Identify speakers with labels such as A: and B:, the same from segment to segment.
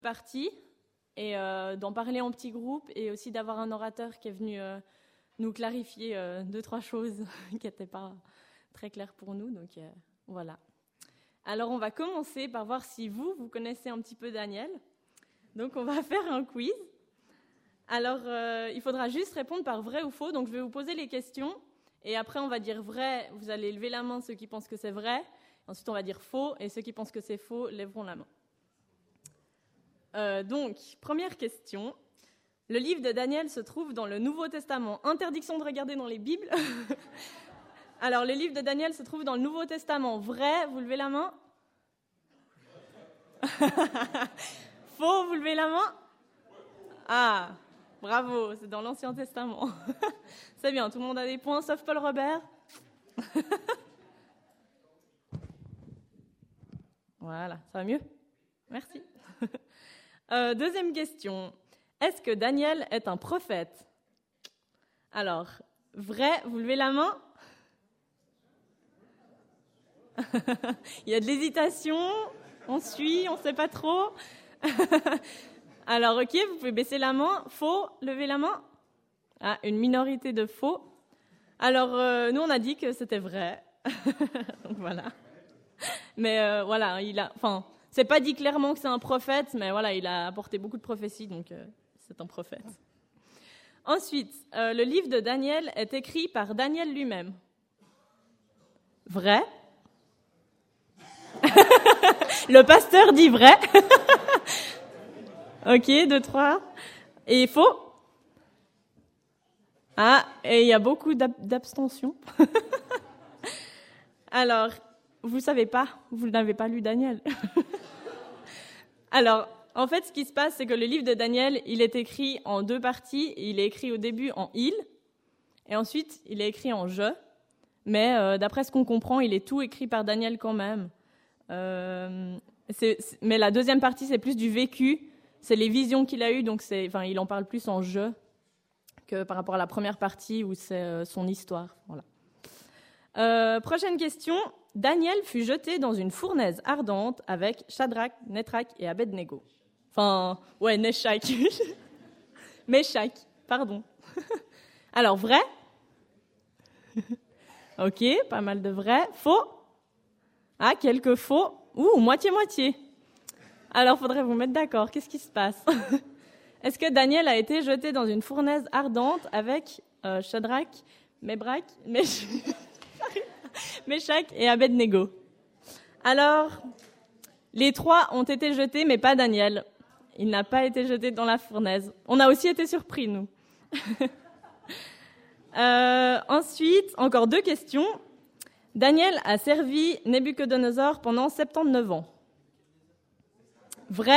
A: partie et d'en parler en petits groupes et aussi d'avoir un orateur qui est venu nous clarifier 2-3 choses qui n'étaient pas très claires pour nous. Donc voilà. Alors on va commencer par voir si vous connaissez un petit peu Daniel. Donc on va faire un quiz. Alors il faudra juste répondre par vrai ou faux. Donc je vais vous poser les questions et après on va dire vrai. Vous allez lever la main ceux qui pensent que c'est vrai. Ensuite on va dire faux et ceux qui pensent que c'est faux lèveront la main. Donc, première question. Le livre de Daniel se trouve dans le Nouveau Testament. Interdiction de regarder dans les Bibles. Alors, le livre de Daniel se trouve dans le Nouveau Testament. Vrai, vous levez la main. Faux, vous levez la main. Ah, bravo, c'est dans l'Ancien Testament. C'est bien, tout le monde a des points, sauf Paul Robert. Voilà, ça va mieux? Merci. Deuxième question. Est-ce que Daniel est un prophète? Alors, vrai, vous levez la main. Il y a de l'hésitation, on suit, on ne sait pas trop. Alors, ok, vous pouvez baisser la main. Faux, levez la main. Ah, une minorité de faux. Alors, nous, on a dit que c'était vrai. Donc, voilà. Mais voilà, c'est pas dit clairement que c'est un prophète, mais voilà, il a apporté beaucoup de prophéties, donc c'est un prophète. Ensuite, le livre de Daniel est écrit par Daniel lui-même. Vrai. Le pasteur dit vrai. Ok, 2, 3. Et faux. Ah, et il y a beaucoup d'abstention. Alors, vous ne savez pas, vous n'avez pas lu Daniel. Alors, en fait, ce qui se passe, c'est que le livre de Daniel, il est écrit en 2 parties. Il est écrit au début en « il », et ensuite, il est écrit en « je ». Mais d'après ce qu'on comprend, il est tout écrit par Daniel quand même. Mais la deuxième partie, c'est plus du vécu. C'est les visions qu'il a eues, donc il en parle plus en « je » que par rapport à la première partie où c'est son histoire. Voilà. Prochaine question. Daniel fut jeté dans une fournaise ardente avec Shadrach, Meshach et Abednego. Meshach. Meshach, pardon. Alors, vrai? Ok, pas mal de vrai. Faux? Ah, quelques faux. Moitié-moitié. Alors, faudrait vous mettre d'accord. Qu'est-ce qui se passe? Est-ce que Daniel a été jeté dans une fournaise ardente avec Shadrach, Meshach et Abednego? Alors, les 3 ont été jetés, mais pas Daniel. Il n'a pas été jeté dans la fournaise. On a aussi été surpris, nous. Ensuite, encore 2 questions. Daniel a servi Nabuchodonosor pendant 79 ans. Vrai?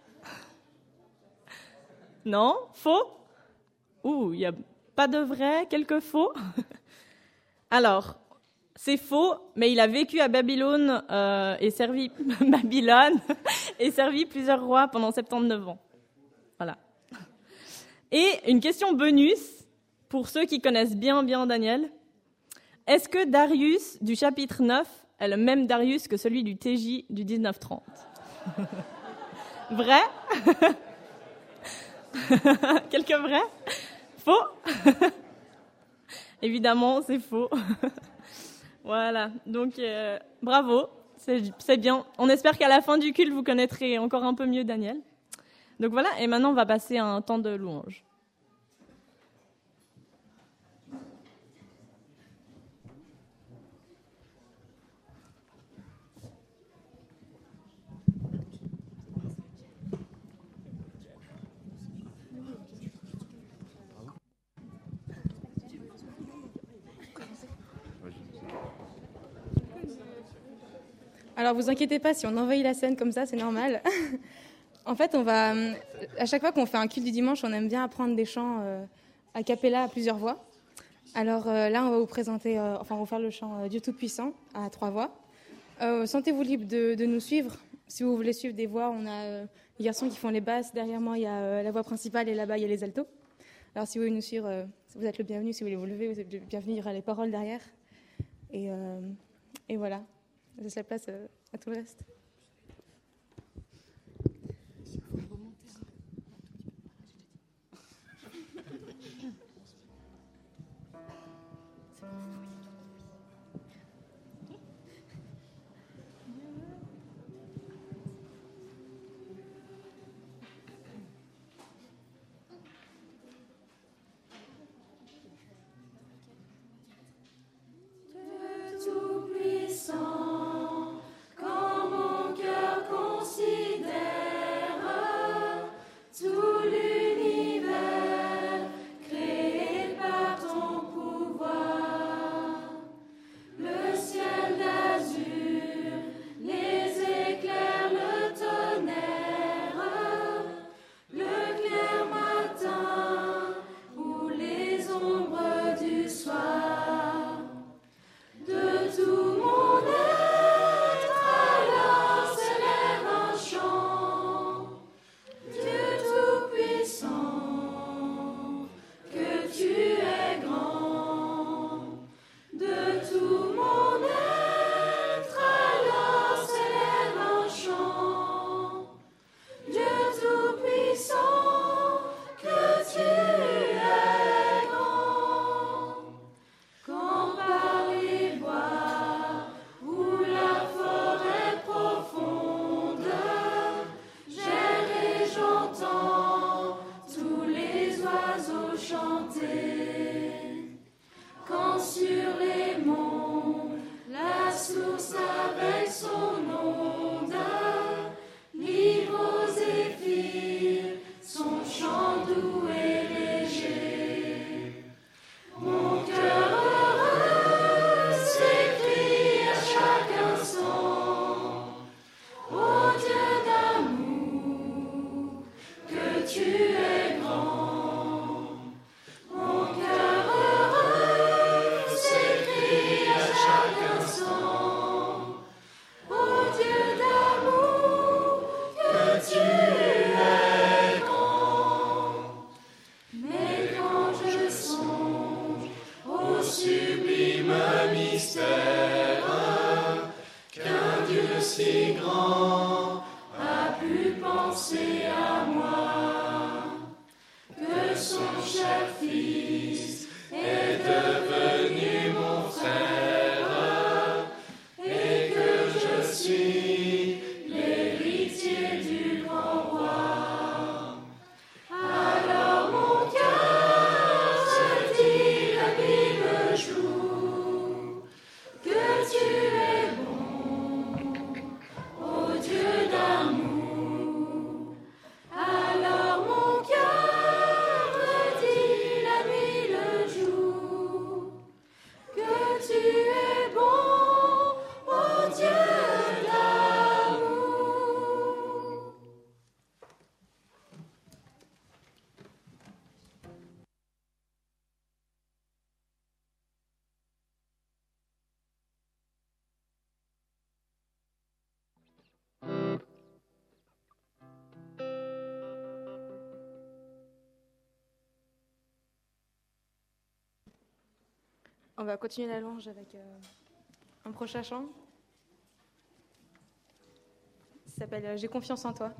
A: Non? Faux? Il n'y a pas de vrai, quelques faux. Alors, c'est faux, mais il a vécu à Babylone et servi plusieurs rois pendant 79 ans. Voilà. Et une question bonus pour ceux qui connaissent bien Daniel. Est-ce que Darius du chapitre 9 est le même Darius que celui du TJ du 1930? Vrai? Quelques vrais? Faux? Évidemment, c'est faux. Voilà, donc bravo, c'est bien. On espère qu'à la fin du culte, vous connaîtrez encore un peu mieux Daniel. Donc voilà, et maintenant on va passer à un temps de louange.
B: Alors, vous inquiétez pas, si on envahit la scène comme ça, c'est normal. En fait, à chaque fois qu'on fait un culte du dimanche, on aime bien apprendre des chants a cappella à plusieurs voix. Alors là, on va vous présenter, on va faire le chant Dieu Tout-Puissant à 3 voix. Sentez-vous libre de nous suivre. Si vous voulez suivre des voix, on a les garçons qui font les basses. Derrière moi, il y a la voix principale et là-bas, il y a les altos. Alors, si vous voulez nous suivre, vous êtes le bienvenu. Si vous voulez vous lever, vous êtes le bienvenu. Il y aura les paroles derrière. Et voilà. Je laisse la place à tout le reste.
C: chanter. Quand sur les monts, la source avec son onde livre aux zéphyrs son chant doux et léger. Mon cœur heureux s'écrie à chaque instant: ô Dieu d'amour, que tu es grand. Mon cœur heureux s'écrie à chaque instant: ô Dieu d'amour, que tu es grand. Mais quand je songe au sublime mystère qu'un Dieu si grand a pu penser à moi, que son cher Fils est devenu mon frère, et que je suis l'héritier du grand roi. Alors mon cœur se dit la nuit le jour que tu es bon, ô Dieu d'amour. Alors mon cœur me dit la nuit le jour que tu es bon, ô Dieu d'amour.
B: On va continuer la louange avec un prochain chant. Ça s'appelle J'ai confiance en toi.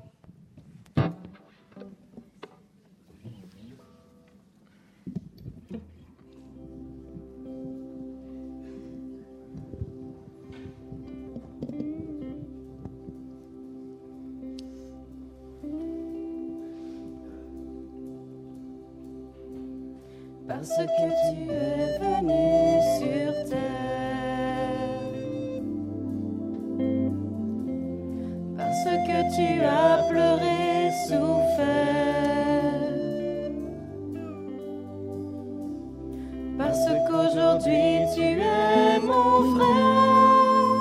C: Parce que tu es venu sur terre, parce que tu as pleuré, souffert, parce qu'aujourd'hui tu es mon frère.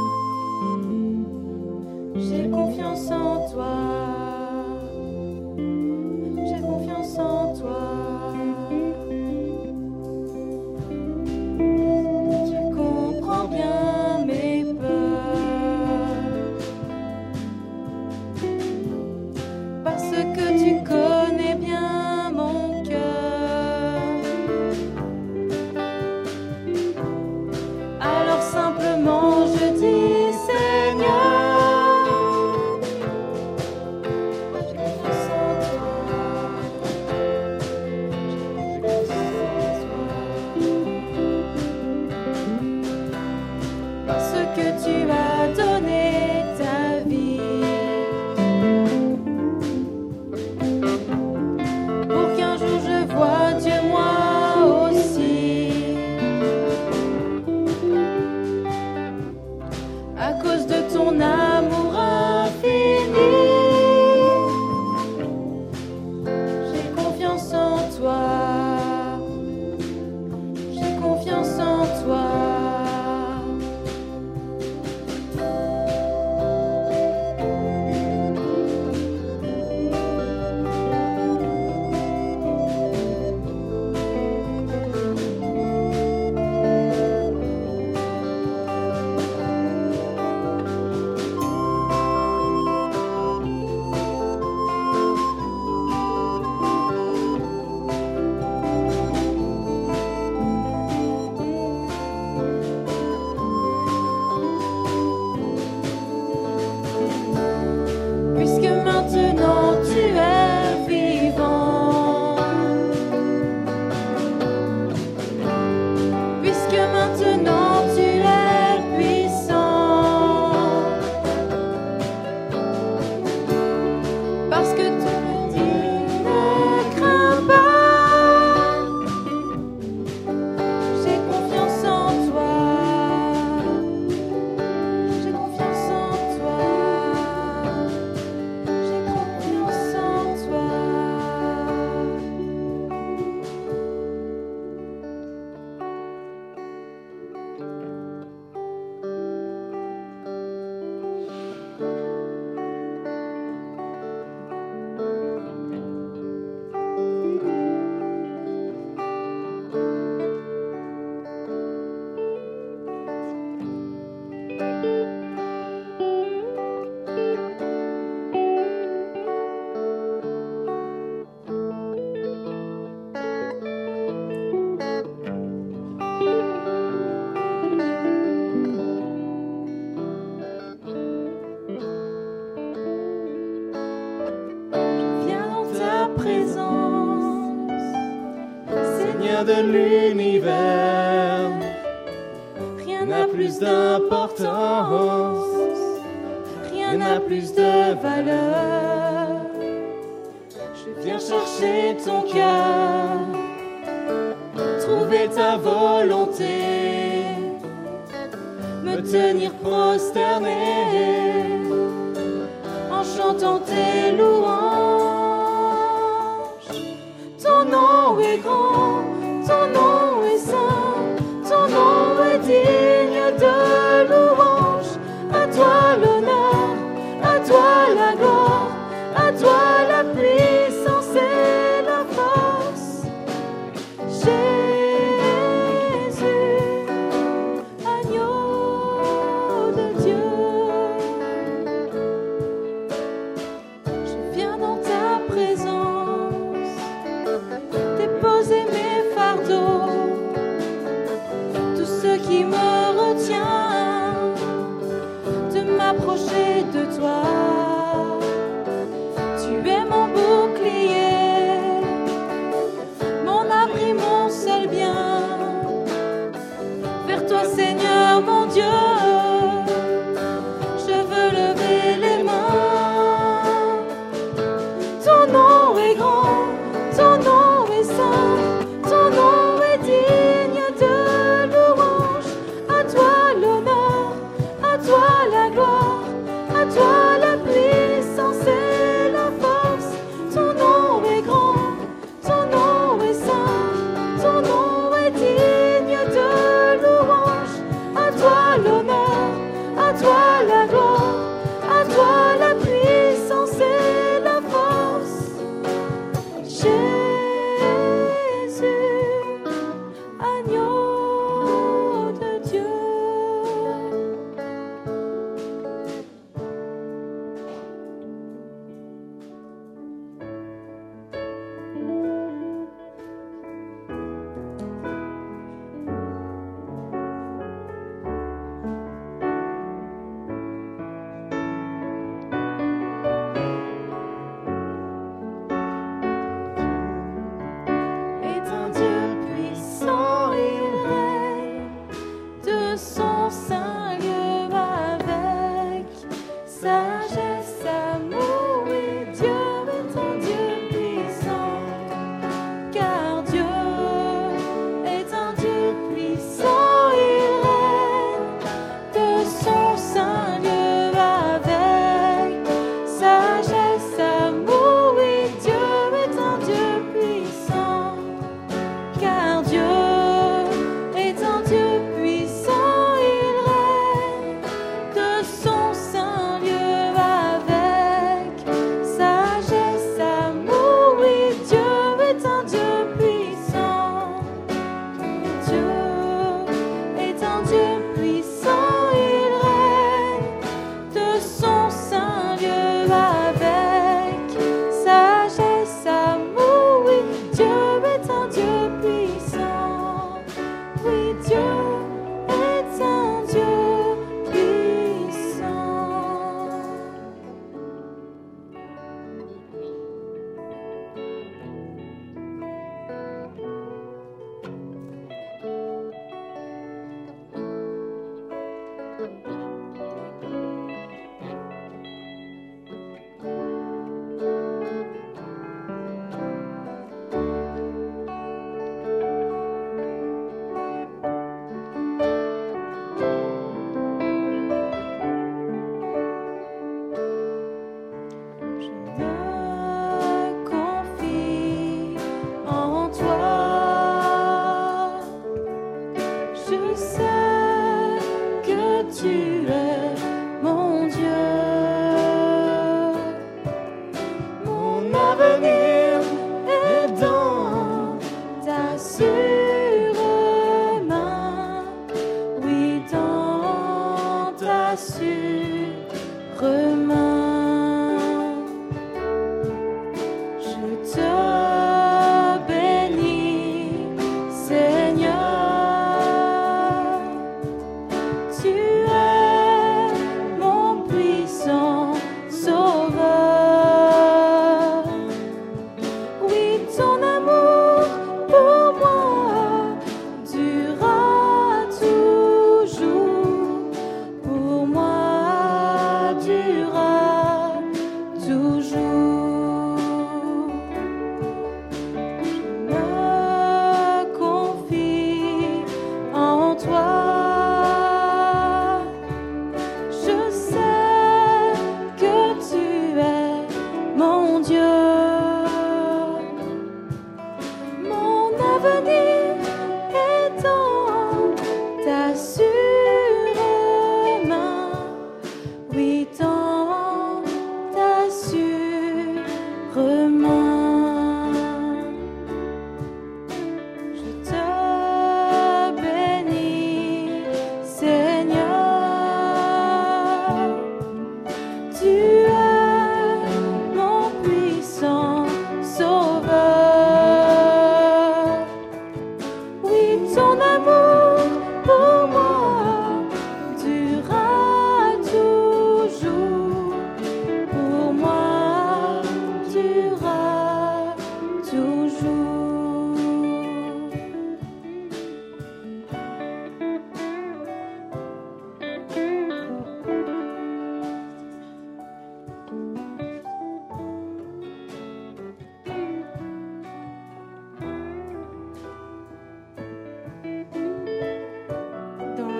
C: J'ai confiance en toi, j'ai confiance en toi.
D: de l'univers. Rien n'a plus d'importance, rien n'a plus de valeur. Je viens chercher ton cœur, trouver ta volonté, me tenir prosterné en chantant tes louanges. Ton nom est grand, ton nom est saint, ton nom est digne de louange. À toi l'honneur, à toi la gloire, à toi la puissance et la force. Jésus, agneau de Dieu, je viens dans ta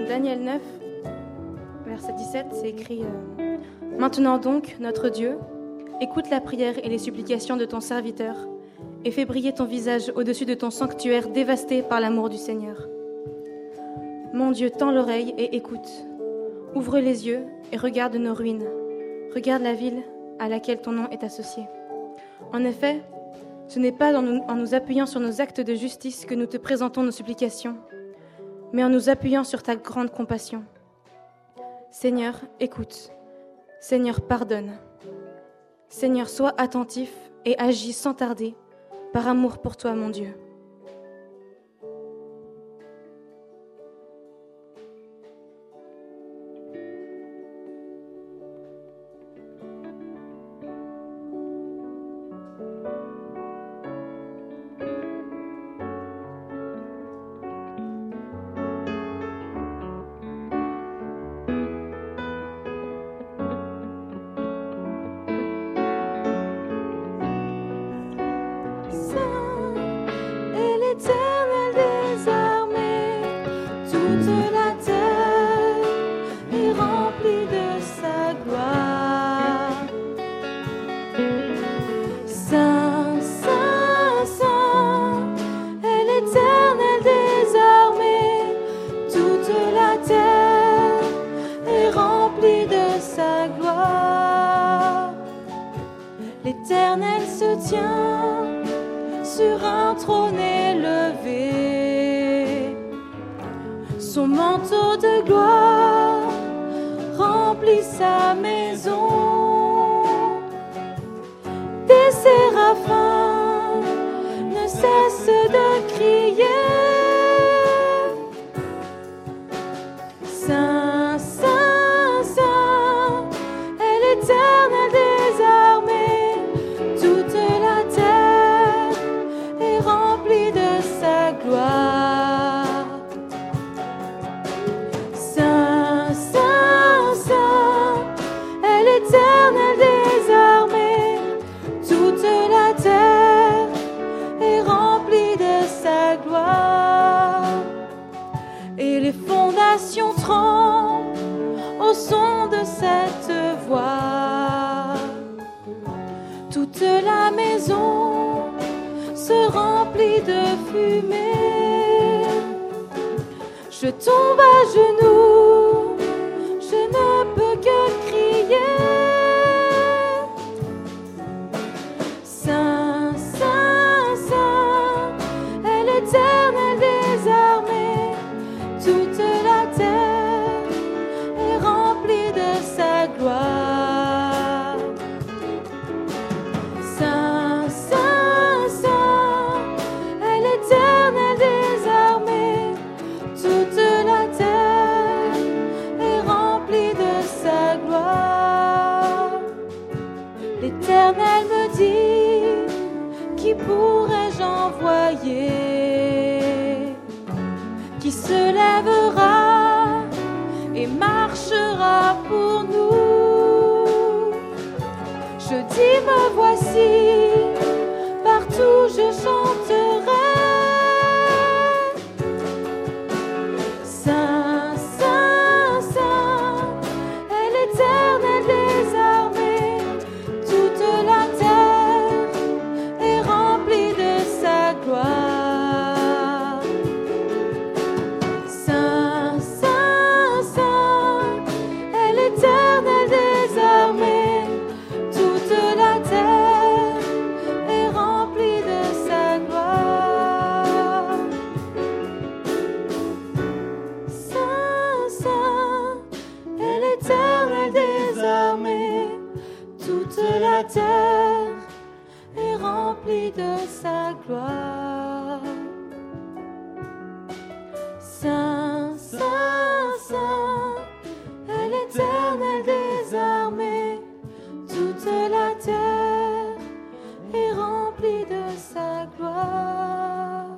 B: Daniel 9, verset 17, c'est écrit Maintenant donc, notre Dieu, écoute la prière et les supplications de ton serviteur et fais briller ton visage au-dessus de ton sanctuaire dévasté par l'amour du Seigneur. Mon Dieu, tends l'oreille et écoute. Ouvre les yeux et regarde nos ruines. Regarde la ville à laquelle ton nom est associé. En effet, ce n'est pas en nous appuyant sur nos actes de justice que nous te présentons nos supplications, mais en nous appuyant sur ta grande compassion. Seigneur, écoute. Seigneur, pardonne. Seigneur, sois attentif et agis sans tarder, par amour pour toi, mon Dieu.
C: L'Éternel se tient sur un trône élevé. Son manteau de gloire remplit sa maison. Des séraphins ne cessent de crier. Saint, Saint, Saint est l'Éternel des armées. Toute la terre est remplie de sa gloire. Saint, Saint, Saint est l'Éternel des armées. Toute la terre est remplie de sa gloire. Et les fondations tremblent au son de cette voix. Toute la maison se remplit de fumée. Je tombe à genoux, je ne peux que crier. Saint, Saint, Saint est l'Éternel des armées. Toute la terre est remplie de sa gloire. Saint, Saint, Saint est l'Éternel des armées. Toute la terre est remplie de sa gloire. L'Éternel me dit, qui pourrais-je envoyer? Qui se lèvera et marchera pour nous? Je dis, me voici, partout je chanterai. Saint, Saint, Saint est l'Éternel des armées. Toute la terre est remplie de sa gloire. Saint, Saint, Saint est l'Éternel des armées. Toute la terre est remplie de sa gloire. Saint, Saint est l'Éternel des armées. Toute la terre est remplie de sa gloire. Saint, Saint, Saint est l'Éternel des armées. Toute la terre est remplie de sa gloire.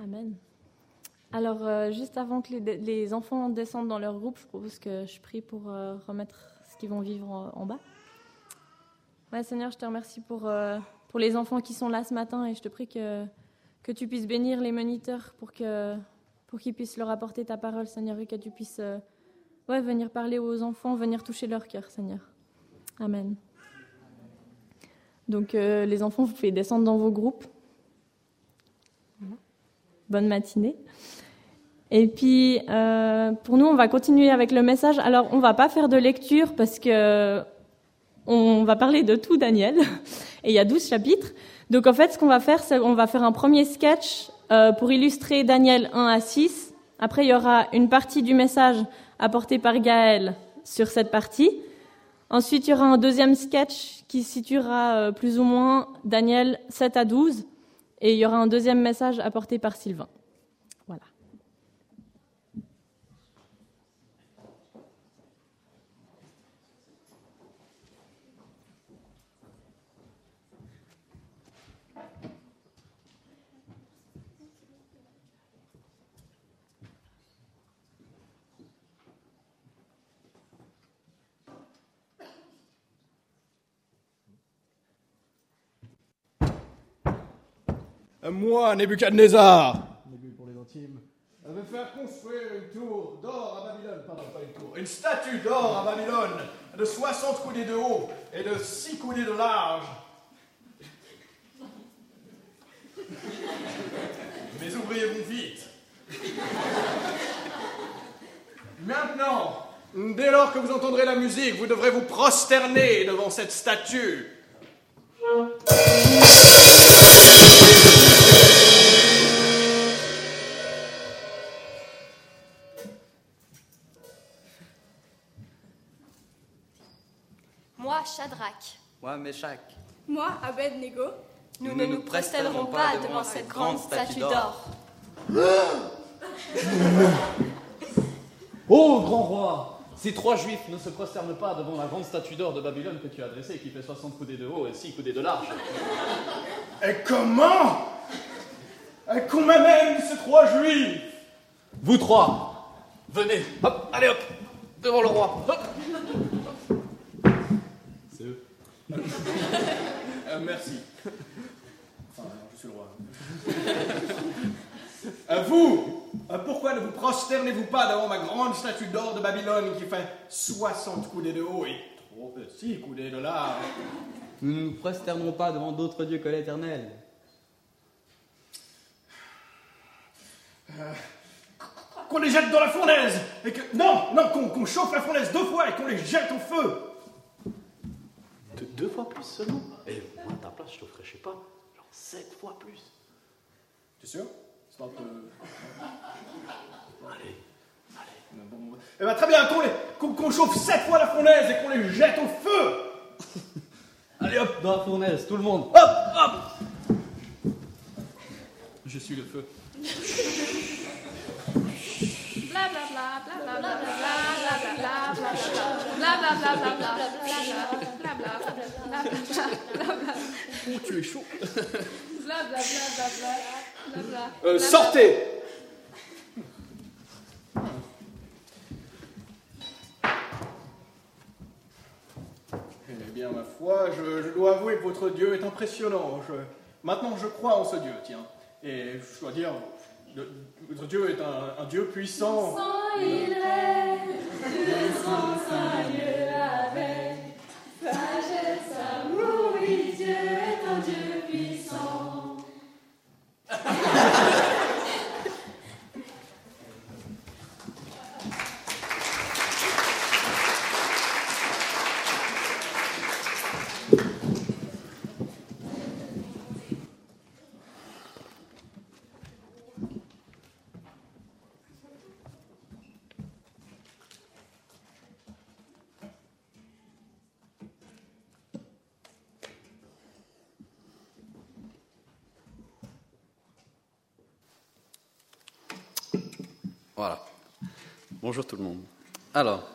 A: Amen. Alors, juste avant que les enfants descendent dans leur groupe, je propose que je prie pour remettre ce qu'ils vont vivre en bas. Ouais, Seigneur, je te remercie pour les enfants qui sont là ce matin et je te prie que tu puisses bénir les moniteurs pour qu'ils puissent leur apporter ta parole, Seigneur, et que tu puisses venir parler aux enfants, venir toucher leur cœur, Seigneur. Amen. Donc, les enfants, vous pouvez descendre dans vos groupes. Voilà. Bonne matinée. Et puis, pour nous, on va continuer avec le message. Alors, on ne va pas faire de lecture parce que on va parler de tout Daniel. Et il y a 12 chapitres. Donc, en fait, ce qu'on va faire, c'est qu'on va faire un premier sketch pour illustrer Daniel 1 à 6. Après, il y aura une partie du message apportée par Gaël sur cette partie. Ensuite, il y aura un deuxième sketch qui situera plus ou moins Daniel 7 à 12. Et il y aura un deuxième message apporté par Sylvain. Voilà.
E: Moi, Nebuchadnezzar, pour les intimes, vais faire construire une tour d'or à Babylone, pardon, pas une tour, une statue d'or à Babylone, de 60 coudées de haut et de 6 coudées de large. Mes ouvriers vont vite. Maintenant, dès lors que vous entendrez la musique, vous devrez vous prosterner devant cette statue.
F: Moi, Shadrach.
G: Moi, Meshach.
H: Moi, Abed-Nego.
F: Nous ne nous prosternerons pas devant cette grande statue d'or.
I: Ô grand roi, ces 3 juifs ne se prosternent pas devant la grande statue d'or de Babylone que tu as dressée, qui fait 60 coudées de haut et 6 coudées de large.
E: Et comment? Qu'on m'amène ces 3 juifs?
I: Vous 3, venez, hop, allez hop, devant le roi, hop. C'est eux.
E: Merci. Enfin, je suis le roi. Vous, pourquoi ne vous prosternez-vous pas devant ma grande statue d'or de Babylone qui fait 60 coudées de haut et 6 coudées de large?
G: Nous ne nous prosternerons pas devant d'autres dieux que l'Éternel.
E: Qu'on les jette dans la fournaise et que... Non, qu'on chauffe la fournaise 2 fois et qu'on les jette au feu.
I: 2 fois plus seulement? Et moi, à ta place, je t'offrais, je sais pas, genre 7 fois plus.
E: T'es sûr? C'est un peu...
I: Allez.
E: Bon. Eh ben très bien, qu'on chauffe 7 fois la fournaise et qu'on les jette au feu.
I: Allez hop, dans la fournaise, tout le monde.
E: Hop.
I: Je suis le feu.
E: Oh, tu es chaud.
H: Blablabla.
E: Sortez. Eh bien, ma foi, je dois avouer que votre Dieu est impressionnant. Maintenant, je crois en ce Dieu, tiens. Et je dois dire, votre Dieu est un Dieu puissant.
D: Il règne, son Dieu avec sagesse, amour, oui, Dieu est un Dieu puissant.
J: Voilà. Bonjour tout le monde. Alors,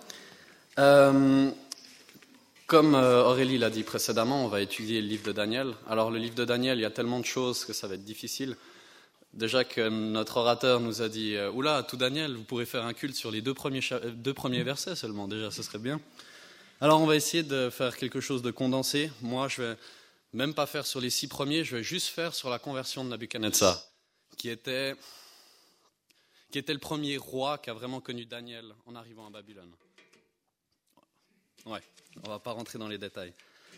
J: comme Aurélie l'a dit précédemment, on va étudier le livre de Daniel. Alors, le livre de Daniel, il y a tellement de choses que ça va être difficile. Déjà que notre orateur nous a dit « Oula, tout Daniel, vous pourrez faire un culte sur les deux premiers versets seulement, déjà, ce serait bien. » Alors on va essayer de faire quelque chose de condensé. Moi, je vais même pas faire sur les 6 premiers, je vais juste faire sur la conversion de Nabuchodonosor, qui était le premier roi qui a vraiment connu Daniel en arrivant à Babylone. Ouais, on va pas rentrer dans les détails.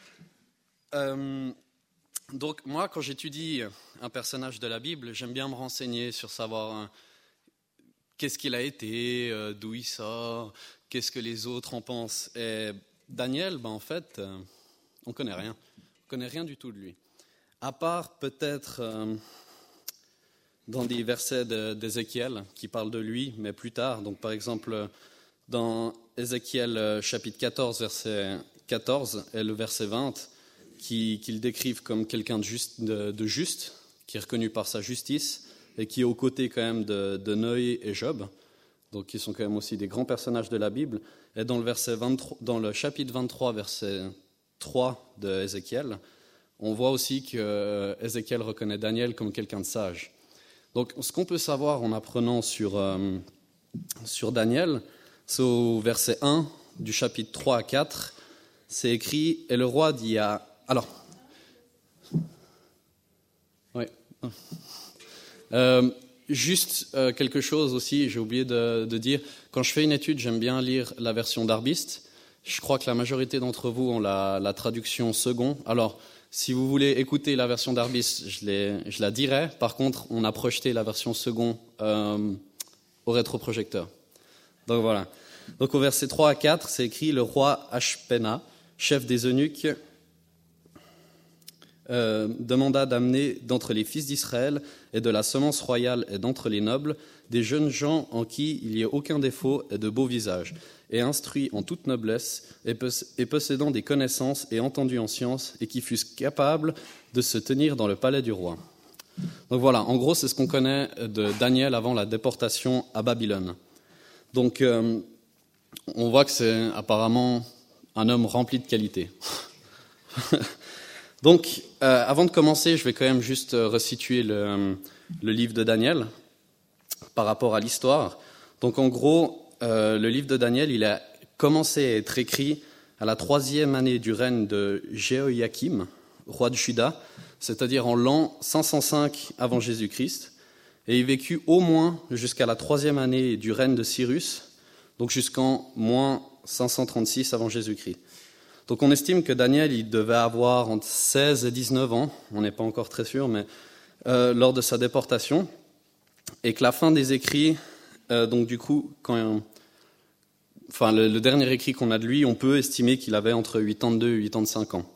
J: Donc moi, quand j'étudie un personnage de la Bible, j'aime bien me renseigner sur savoir qu'est-ce qu'il a été, d'où il sort, qu'est-ce que les autres en pensent. Et Daniel, en fait, on connaît rien. On connaît rien du tout de lui. À part peut-être dans des versets d'Ézéchiel qui parlent de lui, mais plus tard. Donc par exemple, dans Ézéchiel chapitre 14, verset 14 et le verset 20, qu'il décrive comme quelqu'un de juste, qui est reconnu par sa justice et qui est aux côtés quand même de Noé et Job, donc qui sont quand même aussi des grands personnages de la Bible. Et dans le chapitre 23, verset 3 de Ézéchiel, on voit aussi que Ézéchiel reconnaît Daniel comme quelqu'un de sage. Donc ce qu'on peut savoir en apprenant sur Daniel, c'est au verset 1 du chapitre 3 à 4, c'est écrit « Et le roi dit à... » Alors, oui. Juste quelque chose aussi, j'ai oublié de dire, quand je fais une étude, j'aime bien lire la version d'Arbist. Je crois que la majorité d'entre vous ont la traduction second. Alors, si vous voulez écouter la version d'Arbist, je la dirai. Par contre, on a projeté la version second au rétroprojecteur. Donc voilà. Donc au verset 3 à 4, c'est écrit « Le roi Ashpenaz, chef des eunuques, demanda d'amener d'entre les fils d'Israël et de la semence royale et d'entre les nobles des jeunes gens en qui il n'y ait aucun défaut et de beaux visages, et instruits en toute noblesse et possédant des connaissances et entendus en sciences, et qui fussent capables de se tenir dans le palais du roi. » Donc voilà, en gros, c'est ce qu'on connaît de Daniel avant la déportation à Babylone. Donc on voit que c'est apparemment un homme rempli de qualités. Donc, avant de commencer, je vais quand même juste resituer le livre de Daniel par rapport à l'histoire. Donc, en gros, le livre de Daniel, il a commencé à être écrit à la 3e année du règne de Jéhoïakim, roi de Juda, c'est-à-dire en l'an 505 avant Jésus-Christ, et il vécut au moins jusqu'à la 3e année du règne de Cyrus, donc jusqu'en moins 536 avant Jésus-Christ. Donc on estime que Daniel, il devait avoir entre 16 et 19 ans, on n'est pas encore très sûr, mais lors de sa déportation, et que la fin des écrits, donc du coup, le dernier écrit qu'on a de lui, on peut estimer qu'il avait entre 82 et 85 ans.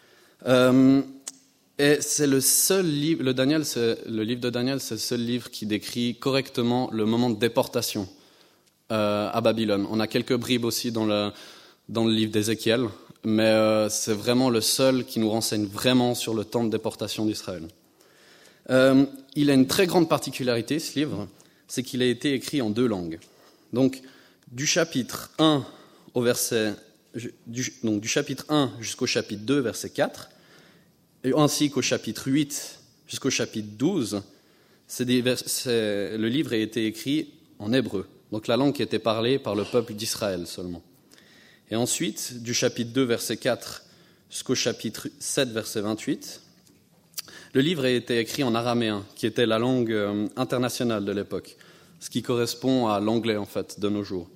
J: Et c'est le seul livre, le livre de Daniel, c'est le seul livre qui décrit correctement le moment de déportation à Babylone. On a quelques bribes aussi dans le livre d'Ézéchiel, mais c'est vraiment le seul qui nous renseigne vraiment sur le temps de déportation d'Israël. Il a une très grande particularité, ce livre, c'est qu'il a été écrit en 2 langues. Donc, du chapitre 1 du chapitre 1 jusqu'au chapitre 2, verset 4, ainsi qu'au chapitre 8 jusqu'au chapitre 12, le livre a été écrit en hébreu, donc la langue qui était parlée par le peuple d'Israël seulement. Et ensuite, du chapitre 2, verset 4 jusqu'au chapitre 7, verset 28, le livre a été écrit en araméen, qui était la langue internationale de l'époque, ce qui correspond à l'anglais, en fait, de nos jours.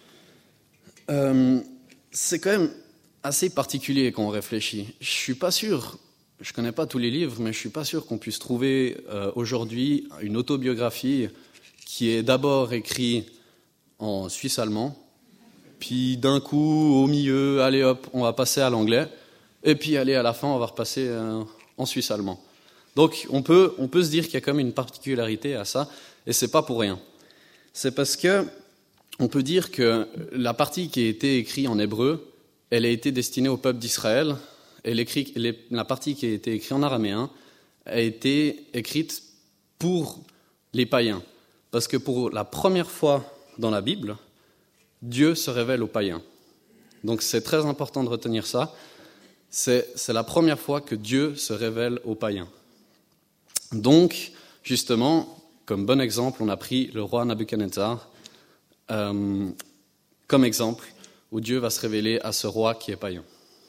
J: C'est quand même assez particulier quand on réfléchit. Je suis pas sûr, je connais pas tous les livres, mais je suis pas sûr qu'on puisse trouver aujourd'hui une autobiographie qui est d'abord écrite en suisse-allemand, puis d'un coup, au milieu, allez hop, on va passer à l'anglais, et puis allez, à la fin, on va repasser en suisse-allemand. Donc on peut se dire qu'il y a quand même une particularité à ça, et c'est pas pour rien. C'est parce que on peut dire que la partie qui a été écrite en hébreu, elle a été destinée au peuple d'Israël, et la partie qui a été écrite en araméen a été écrite pour les païens. Parce que pour la première fois dans la Bible, Dieu se révèle aux païens. Donc c'est très important de retenir ça. C'est la première fois que Dieu se révèle aux païens. Donc, justement, comme bon exemple, on a pris le roi Nabuchodonosor comme exemple où Dieu va se révéler à ce roi qui est païen.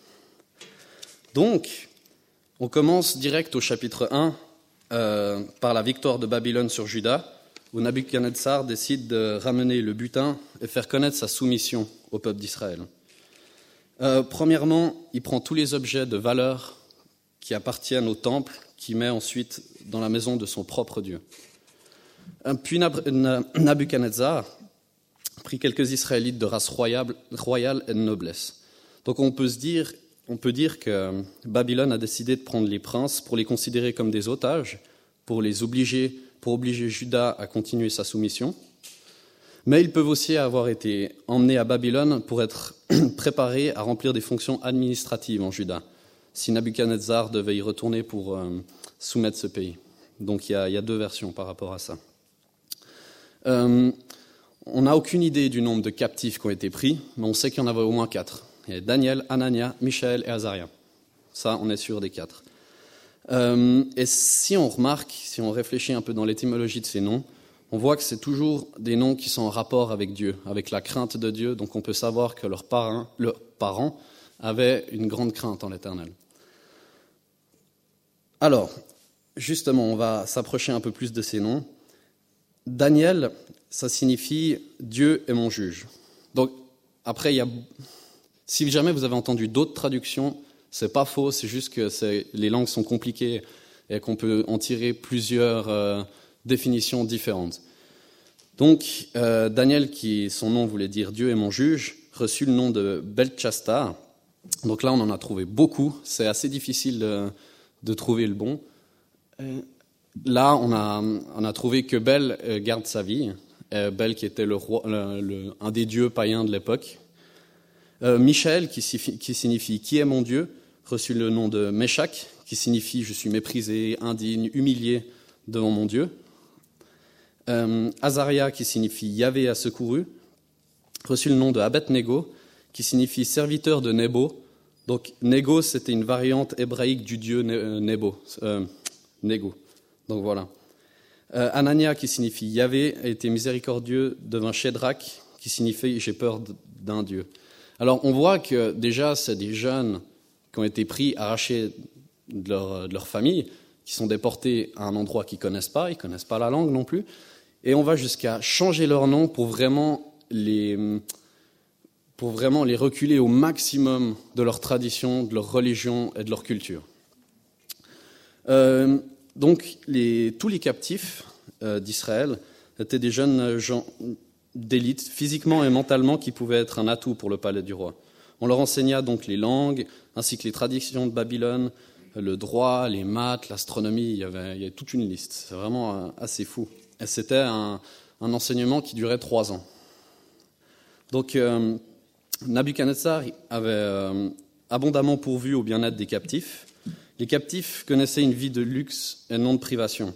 J: Donc, on commence direct au chapitre 1 par la victoire de Babylone sur Juda, où Nabuchodonosor décide de ramener le butin et faire connaître sa soumission au peuple d'Israël. Premièrement, il prend tous les objets de valeur qui appartiennent au temple, qu'il met ensuite dans la maison de son propre Dieu. Puis Nabuchodonosor prit quelques Israélites de race royale et de noblesse. Donc on peut dire que Babylone a décidé de prendre les princes pour les considérer comme des otages, pour obliger Juda à continuer sa soumission. Mais ils peuvent aussi avoir été emmenés à Babylone pour être préparés à remplir des fonctions administratives en Juda, si Nabuchodonosor devait y retourner pour soumettre ce pays. Donc il y a deux versions par rapport à ça. On n'a aucune idée du nombre de captifs qui ont été pris, mais on sait qu'il y en avait au moins 4. Il y a Daniel, Anania, Michaël et Azaria. Ça, on est sûr des 4. Et si on remarque, si on réfléchit un peu dans l'étymologie de ces noms, on voit que c'est toujours des noms qui sont en rapport avec Dieu, avec la crainte de Dieu. Donc on peut savoir que leurs parents avaient une grande crainte en l'Éternel. Alors, justement, on va s'approcher un peu plus de ces noms. Daniel, ça signifie « Dieu est mon juge ». Donc, après, si jamais vous avez entendu d'autres traductions, c'est pas faux, c'est juste que les langues sont compliquées et qu'on peut en tirer plusieurs définitions différentes. Donc, Daniel, son nom voulait dire « Dieu est mon juge », reçut le nom de Belteshazzar. Donc là, on en a trouvé beaucoup. C'est assez difficile de trouver le bon. Là, on a trouvé que Bel garde sa vie. Bel qui était le roi, un des dieux païens de l'époque. Michaël, qui signifie « qui est mon Dieu », reçut le nom de Meshach, qui signifie « je suis méprisé, indigne, humilié devant mon Dieu ». Azaria, qui signifie « Yahvé a secouru », reçut le nom de Abed-Nego, qui signifie « serviteur de Nebo ». Donc Nego, c'était une variante hébraïque du dieu Nego. Donc voilà. Anania, qui signifie Yahvé, a été miséricordieux devant Shadrach, qui signifie j'ai peur d'un Dieu. Alors on voit que déjà c'est des jeunes qui ont été pris, arrachés de leur famille, qui sont déportés à un endroit qu'ils ne connaissent pas la langue non plus, et on va jusqu'à changer leur nom pour vraiment les reculer au maximum de leur tradition, de leur religion et de leur culture. Donc tous les captifs d'Israël étaient des jeunes gens d'élite, physiquement et mentalement, qui pouvaient être un atout pour le palais du roi. On leur enseigna donc les langues, ainsi que les traditions de Babylone, le droit, les maths, l'astronomie, il y avait toute une liste. C'est vraiment assez fou. Et c'était un enseignement qui durait 3 ans. Donc Nabuchodonosor avait abondamment pourvu au bien-être des captifs. Les captifs connaissaient une vie de luxe et non de privation.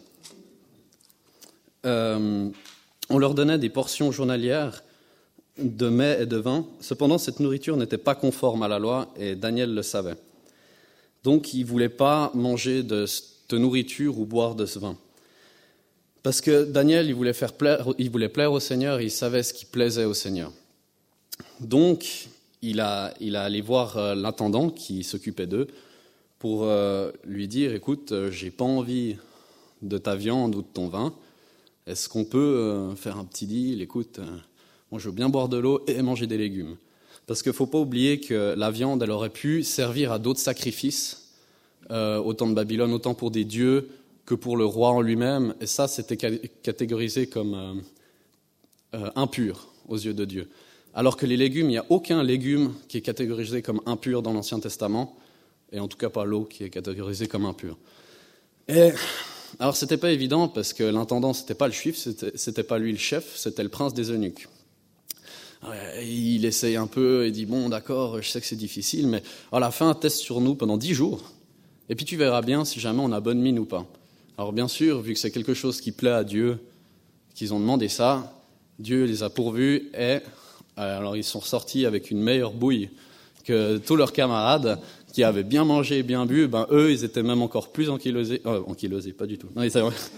J: On leur donnait des portions journalières de mets et de vin. Cependant, cette nourriture n'était pas conforme à la loi et Daniel le savait. Donc, il ne voulait pas manger de cette nourriture ou boire de ce vin. Parce que Daniel, il voulait plaire au Seigneur et il savait ce qui plaisait au Seigneur. Donc, il a allé voir l'intendant qui s'occupait d'eux pour lui dire « Écoute, j'ai pas envie de ta viande ou de ton vin. Est-ce qu'on peut faire un petit deal ? Écoute, moi je veux bien boire de l'eau et manger des légumes. » Parce qu'il ne faut pas oublier que la viande, elle aurait pu servir à d'autres sacrifices, au temps de Babylone, autant pour des dieux que pour le roi en lui-même. Et ça, c'était catégorisé comme impur aux yeux de Dieu. Alors que les légumes, il n'y a aucun légume qui est catégorisé comme impur dans l'Ancien Testament, et en tout cas pas l'eau qui est catégorisée comme impure. Et alors c'était pas évident parce que l'intendant c'était pas le juif, c'était pas lui le chef, c'était le prince des eunuques. Il essaye un peu et dit bon d'accord, je sais que c'est difficile, mais à la fin teste sur nous pendant 10 jours, et puis tu verras bien si jamais on a bonne mine ou pas. Alors bien sûr, vu que c'est quelque chose qui plaît à Dieu, qu'ils ont demandé ça, Dieu les a pourvus et alors ils sont ressortis avec une meilleure bouille que tous leurs camarades qui avaient bien mangé et bien bu. Eux, ils étaient même encore plus ankylosés. Ankylosés, pas du tout. Non,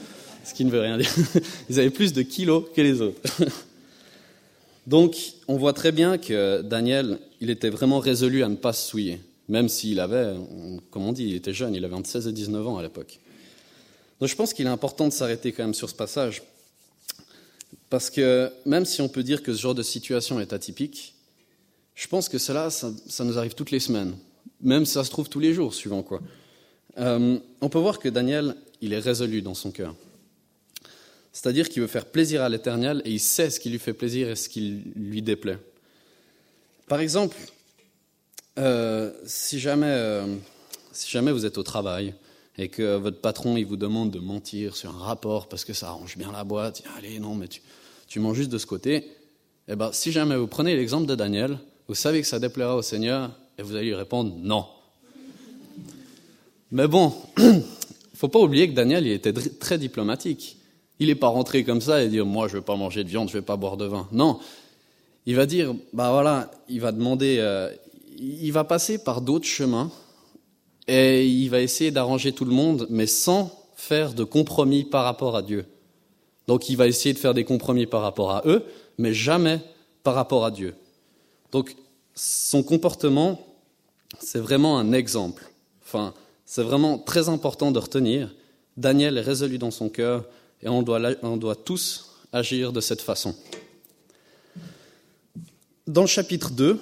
J: ce qui ne veut rien dire. Ils avaient plus de kilos que les autres. Donc, on voit très bien que Daniel, il était vraiment résolu à ne pas se souiller, même s'il avait, comme on dit, il était jeune, il avait entre 16 et 19 ans à l'époque. Donc je pense qu'il est important de s'arrêter quand même sur ce passage, parce que même si on peut dire que ce genre de situation est atypique, je pense que ça nous arrive toutes les semaines, même si ça se trouve tous les jours, suivant quoi. On peut voir que Daniel, il est résolu dans son cœur. C'est-à-dire qu'il veut faire plaisir à l'Éternel et il sait ce qui lui fait plaisir et ce qui lui déplaît. Par exemple, si jamais vous êtes au travail et que votre patron il vous demande de mentir sur un rapport parce que ça arrange bien la boîte, allez, non, mais tu mens juste de ce côté, eh ben, si jamais vous prenez l'exemple de Daniel, vous savez que ça déplaira au Seigneur et vous allez lui répondre non. Mais bon, il ne faut pas oublier que Daniel il était très diplomatique. Il n'est pas rentré comme ça et dire « moi, je ne vais pas manger de viande, je ne vais pas boire de vin ». Non, il va dire, il va demander, il va passer par d'autres chemins et il va essayer d'arranger tout le monde, mais sans faire de compromis par rapport à Dieu. Donc, il va essayer de faire des compromis par rapport à eux, mais jamais par rapport à Dieu. Donc, son comportement, c'est vraiment un exemple. Enfin, c'est vraiment très important de retenir. Daniel est résolu dans son cœur et on doit tous agir de cette façon. Dans le chapitre 2,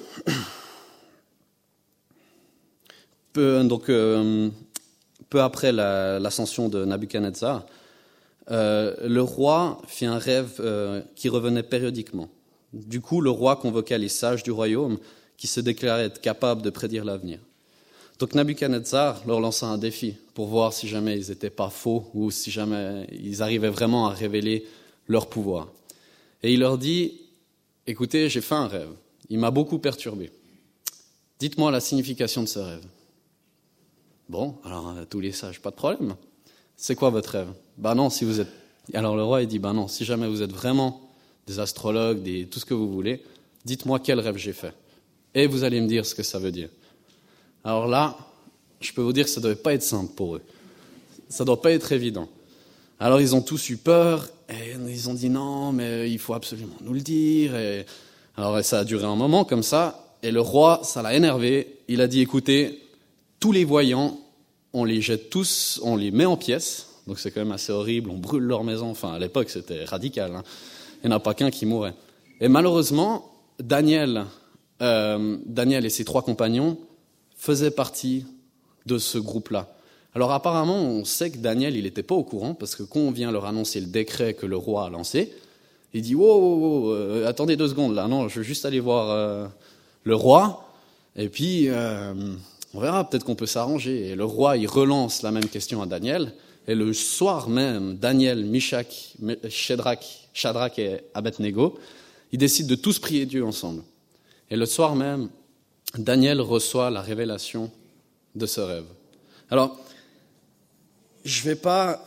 J: peu après l'ascension de Nabuchodonosor, le roi fit un rêve qui revenait périodiquement. Du coup, le roi convoqua les sages du royaume qui se déclaraient être capables de prédire l'avenir. Donc Nabuchodonosor leur lança un défi pour voir si jamais ils n'étaient pas faux ou si jamais ils arrivaient vraiment à révéler leur pouvoir. Et il leur dit, écoutez, j'ai fait un rêve, il m'a beaucoup perturbé. Dites-moi la signification de ce rêve. Bon, alors tous les sages, pas de problème. C'est quoi votre rêve ? Non, si vous êtes... Alors le roi il dit, non, si jamais vous êtes vraiment des astrologues, tout ce que vous voulez, dites-moi quel rêve j'ai fait. Et vous allez me dire ce que ça veut dire. Alors là, je peux vous dire que ça ne devait pas être simple pour eux. Ça ne doit pas être évident. Alors ils ont tous eu peur, et ils ont dit non, mais il faut absolument nous le dire. Alors ça a duré un moment comme ça, et le roi, ça l'a énervé. Il a dit, écoutez, tous les voyants, on les jette tous, on les met en pièces. Donc c'est quand même assez horrible, on brûle leur maison. Enfin, à l'époque, c'était radical. Il n'y en a pas qu'un qui mourait. Et malheureusement, Daniel et ses 3 compagnons faisaient partie de ce groupe-là. Alors apparemment, on sait que Daniel, il n'était pas au courant, parce que quand on vient leur annoncer le décret que le roi a lancé, il dit « Wow, attendez 2 secondes, là, non, je veux juste aller voir le roi, et puis on verra, peut-être qu'on peut s'arranger. » Et le roi, il relance la même question à Daniel, et le soir même, Daniel, Mishak, Shadrach et Abednego, ils décident de tous prier Dieu ensemble. Et le soir même, Daniel reçoit la révélation de ce rêve. Alors, je vais pas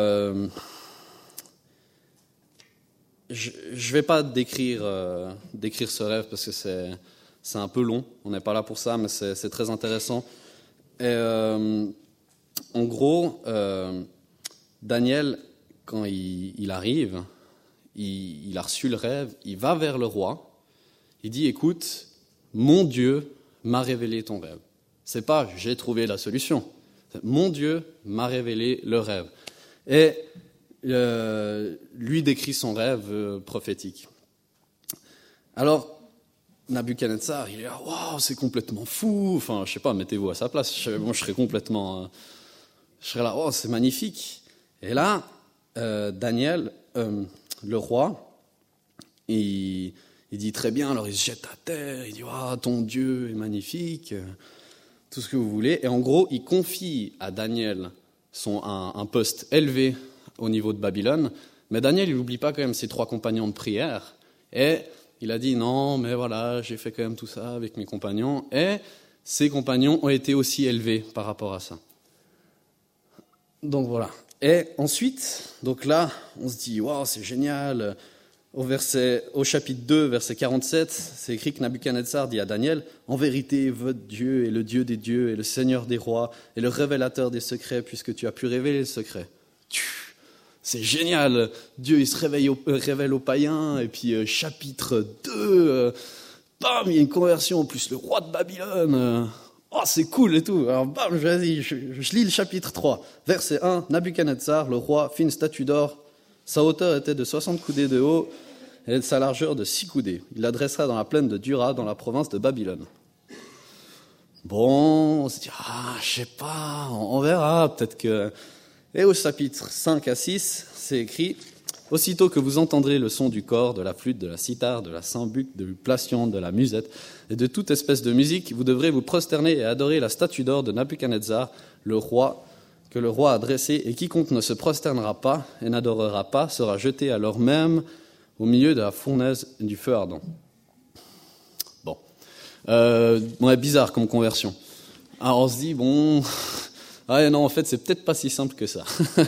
J: décrire ce rêve parce que c'est un peu long. On n'est pas là pour ça, mais c'est très intéressant. Et en gros, Daniel, quand il arrive, il a reçu le rêve, il va vers le roi, il dit « Écoute, mon Dieu m'a révélé ton rêve. » C'est pas « j'ai trouvé la solution ». Mon Dieu m'a révélé le rêve. Et lui décrit son rêve prophétique. Alors, Nabuchodonosor, il est là, waouh, c'est complètement fou. Enfin, je sais pas, mettez-vous à sa place. Moi, je serais complètement. Je serais là, oh, c'est magnifique. Et là, Daniel, le roi, il dit très bien, alors il se jette à terre, il dit, waouh, ton Dieu est magnifique. Tout ce que vous voulez. Et en gros, il confie à Daniel un poste élevé au niveau de Babylone. Mais Daniel, il n'oublie pas quand même ses 3 compagnons de prière. Et il a dit, non, mais voilà, j'ai fait quand même tout ça avec mes compagnons. Et ses compagnons ont été aussi élevés par rapport à ça. Donc voilà. Et ensuite, donc là, on se dit, waouh, c'est génial. Au chapitre 2, verset 47, c'est écrit que Nabuchodonosor dit à Daniel « En vérité, votre Dieu est le Dieu des dieux et le Seigneur des rois et le révélateur des secrets, puisque tu as pu révéler le secret. » c'est génial, Dieu il se révèle aux païens, et puis chapitre 2, bam, il y a une conversion, en plus le roi de Babylone, oh c'est cool et tout, alors bam, vas-y, je lis le chapitre 3, verset 1, Nabuchodonosor, le roi, fit une statue d'or, sa hauteur était de 60 coudées de haut, et sa largeur de 6 coudées, il l'adressa dans la plaine de Dura, dans la province de Babylone. Bon, on se dit, je sais pas, on verra, peut-être que... Et au chapitre 5 à 6, c'est écrit « Aussitôt que vous entendrez le son du cor, de la flûte, de la cithare, de la sambuc, du placion, de la musette et de toute espèce de musique, vous devrez vous prosterner et adorer la statue d'or de Nabuchodonosor, le roi, que le roi a dressée, et quiconque ne se prosternera pas et n'adorera pas sera jeté alors même au milieu de la fournaise du feu ardent. » Bon. Ouais, bizarre comme conversion. Alors on se dit, bon... Ah non, en fait, c'est peut-être pas si simple que ça.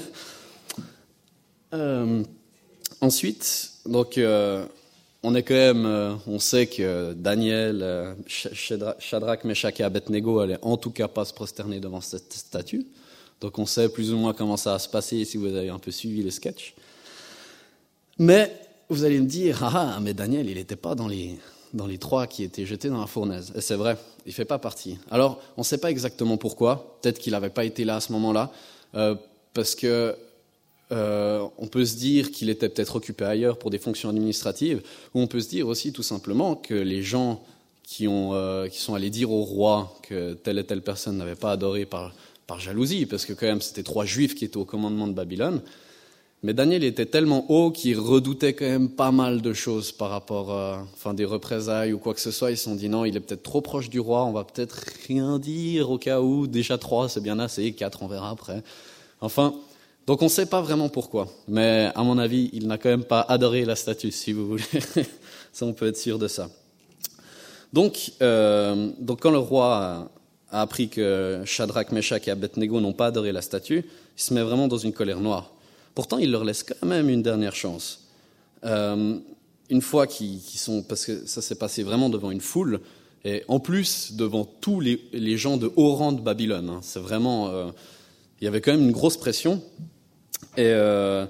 J: Ensuite, donc, on est quand même, on sait que Daniel, Shadrach, Meshach et Abednego allaient en tout cas pas se prosterner devant cette statue. Donc, on sait plus ou moins comment ça va se passer si vous avez un peu suivi le sketch. Mais vous allez me dire, mais Daniel, il n'était pas dans les 3 qui étaient jetés dans la fournaise. Et c'est vrai, il ne fait pas partie. Alors, on ne sait pas exactement pourquoi. Peut-être qu'il n'avait pas été là à ce moment-là, parce que on peut se dire qu'il était peut-être occupé ailleurs pour des fonctions administratives, ou on peut se dire aussi tout simplement que les gens qui sont allés dire au roi que telle et telle personne n'avait pas adoré par jalousie, parce que quand même c'était 3 juifs qui étaient au commandement de Babylone. Mais Daniel était tellement haut qu'il redoutait quand même pas mal de choses par rapport des représailles ou quoi que ce soit. Ils se sont dit non, il est peut-être trop proche du roi, on va peut-être rien dire au cas où. Déjà 3, c'est bien assez, 4, on verra après. Enfin, donc on ne sait pas vraiment pourquoi. Mais à mon avis, il n'a quand même pas adoré la statue, si vous voulez. Ça, on peut être sûr de ça. Donc quand le roi a appris que Shadrach, Meshach et Abednego n'ont pas adoré la statue, il se met vraiment dans une colère noire. Pourtant, il leur laisse quand même une dernière chance. Une fois qu'ils sont... Parce que ça s'est passé vraiment devant une foule, et en plus, devant tous les gens de haut rang de Babylone. Hein. C'est vraiment... il y avait quand même une grosse pression. Et je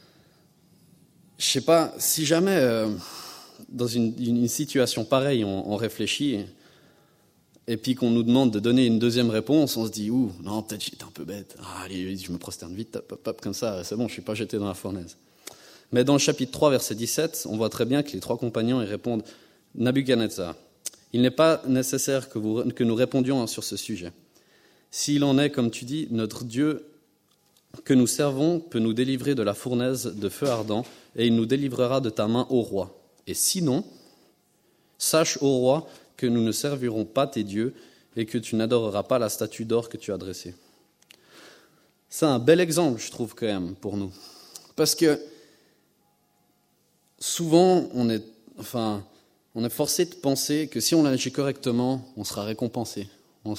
J: sais pas, si jamais, dans une situation pareille, on réfléchit... Et puis qu'on nous demande de donner une deuxième réponse, on se dit, non, peut-être j'étais un peu bête. Allez, je me prosterne vite, hop, comme ça, c'est bon, je ne suis pas jeté dans la fournaise. Mais dans le chapitre 3, verset 17, on voit très bien que les 3 compagnons ils répondent, Nabuchodonosor, il n'est pas nécessaire que nous répondions sur ce sujet. S'il en est, comme tu dis, notre Dieu que nous servons peut nous délivrer de la fournaise de feu ardent, et il nous délivrera de ta main, ô roi. Et sinon, sache, ô roi, que nous ne servirons pas tes dieux et que tu n'adoreras pas la statue d'or que tu as dressée. C'est un bel exemple, je trouve, quand même, pour nous. Parce que souvent, on est forcé de penser que si on agit correctement, on sera récompensé. On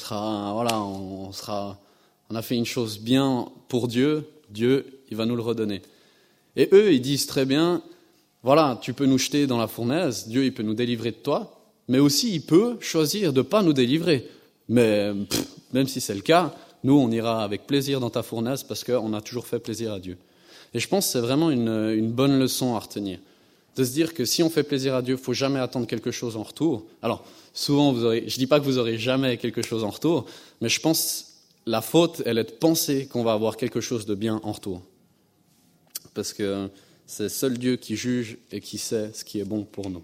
J: a fait une chose bien pour Dieu, Dieu, il va nous le redonner. Et eux, ils disent très bien, voilà, tu peux nous jeter dans la fournaise, Dieu, il peut nous délivrer de toi, mais aussi il peut choisir de ne pas nous délivrer. Mais même si c'est le cas, nous, on ira avec plaisir dans ta fournaise parce qu'on a toujours fait plaisir à Dieu. Et je pense que c'est vraiment une bonne leçon à retenir. De se dire que si on fait plaisir à Dieu, il ne faut jamais attendre quelque chose en retour. Alors, souvent, je ne dis pas que vous n'aurez jamais quelque chose en retour, mais je pense que la faute, elle est de penser qu'on va avoir quelque chose de bien en retour. Parce que c'est seul Dieu qui juge et qui sait ce qui est bon pour nous.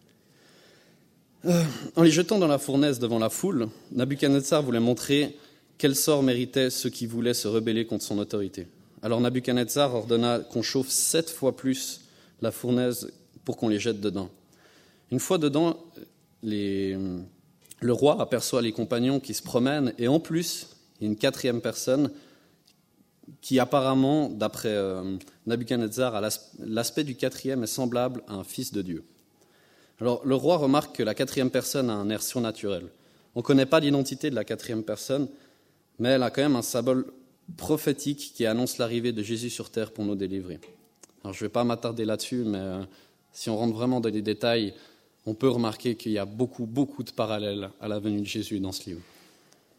J: En les jetant dans la fournaise devant la foule, Nabuchodonosor voulait montrer quel sort méritaient ceux qui voulaient se rebeller contre son autorité. Alors Nabuchodonosor ordonna qu'on chauffe 7 fois plus la fournaise pour qu'on les jette dedans. Une fois dedans, le roi aperçoit les compagnons qui se promènent et en plus, il y a une 4e personne qui apparemment, d'après Nabuchodonosor, a l'aspect du 4e est semblable à un fils de Dieu. Alors, le roi remarque que la 4e personne a un air surnaturel. On ne connaît pas l'identité de la 4e personne, mais elle a quand même un symbole prophétique qui annonce l'arrivée de Jésus sur terre pour nous délivrer. Alors, je ne vais pas m'attarder là-dessus, mais si on rentre vraiment dans les détails, on peut remarquer qu'il y a beaucoup, beaucoup de parallèles à la venue de Jésus dans ce livre.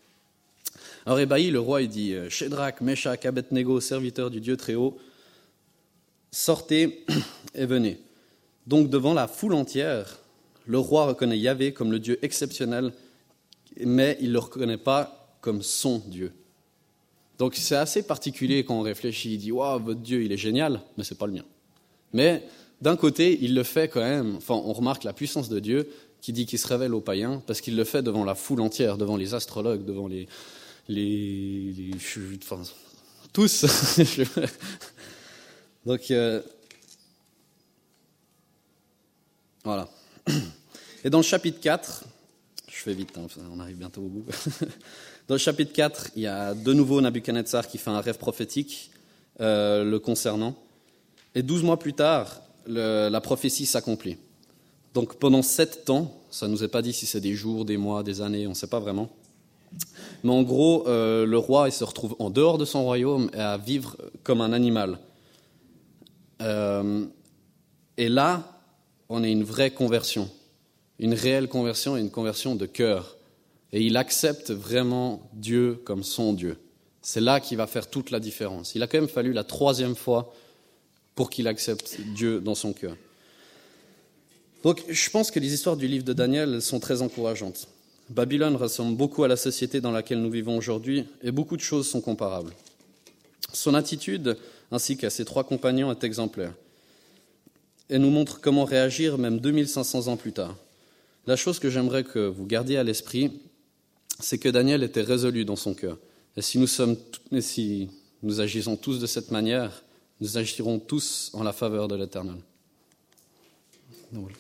J: Alors, ébahi, le roi, il dit « Shadrach, Meshach, Abednego, serviteurs du Dieu très haut, sortez et venez. Donc devant la foule entière, le roi reconnaît Yahvé comme le Dieu exceptionnel, mais il ne le reconnaît pas comme son Dieu. Donc c'est assez particulier quand on réfléchit. Il dit « Waouh, votre Dieu, il est génial, mais ce n'est pas le mien. » Mais d'un côté, il le fait quand même. Enfin, on remarque la puissance de Dieu qui dit qu'il se révèle aux païens parce qu'il le fait devant la foule entière, devant les astrologues, devant enfin, tous. Donc, voilà. Et dans le chapitre 4, je fais vite, hein, on arrive bientôt au bout. Dans le chapitre 4, il y a de nouveau Nabuchodonosor qui fait un rêve prophétique le concernant. Et 12 mois plus tard, la prophétie s'accomplit. Donc pendant 7 ans, ça ne nous est pas dit si c'est des jours, des mois, des années, on ne sait pas vraiment. Mais en gros, le roi il se retrouve en dehors de son royaume et à vivre comme un animal. Et là, on a une vraie conversion, une réelle conversion et une conversion de cœur. Et il accepte vraiment Dieu comme son Dieu. C'est là qu'il va faire toute la différence. Il a quand même fallu la 3e fois pour qu'il accepte Dieu dans son cœur. Donc, je pense que les histoires du livre de Daniel sont très encourageantes. Babylone ressemble beaucoup à la société dans laquelle nous vivons aujourd'hui, et beaucoup de choses sont comparables. Son attitude, ainsi qu'à ses 3 compagnons, est exemplaire. Elle nous montre comment réagir même 2500 ans plus tard. La chose que j'aimerais que vous gardiez à l'esprit, c'est que Daniel était résolu dans son cœur. Et si nous agissons tous de cette manière, nous agirons tous en la faveur de l'Éternel. Voilà.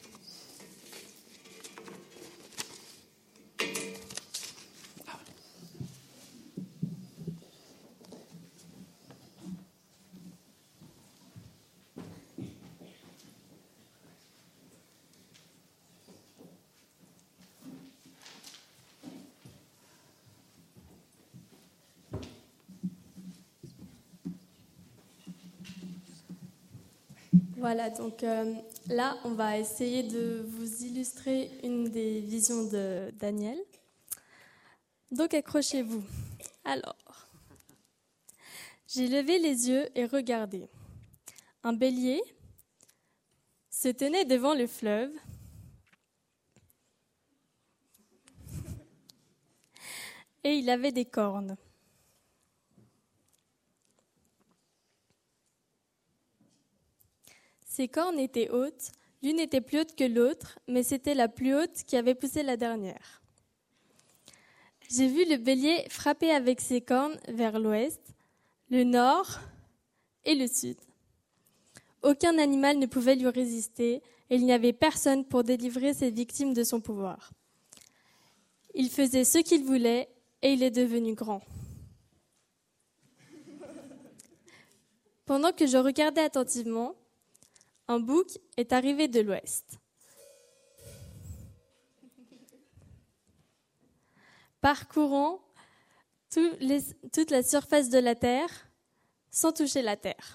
K: Voilà, donc là, on va essayer de vous illustrer une des visions de Daniel. Donc, accrochez-vous. Alors, j'ai levé les yeux et regardé. Un bélier se tenait devant le fleuve et il avait des cornes. Ses cornes étaient hautes, l'une était plus haute que l'autre, mais c'était la plus haute qui avait poussé la dernière. J'ai vu le bélier frapper avec ses cornes vers l'ouest, le nord et le sud. Aucun animal ne pouvait lui résister et il n'y avait personne pour délivrer ses victimes de son pouvoir. Il faisait ce qu'il voulait et il est devenu grand. Pendant que je regardais attentivement, un bouc est arrivé de l'ouest. Parcourant toute la surface de la terre sans toucher la terre.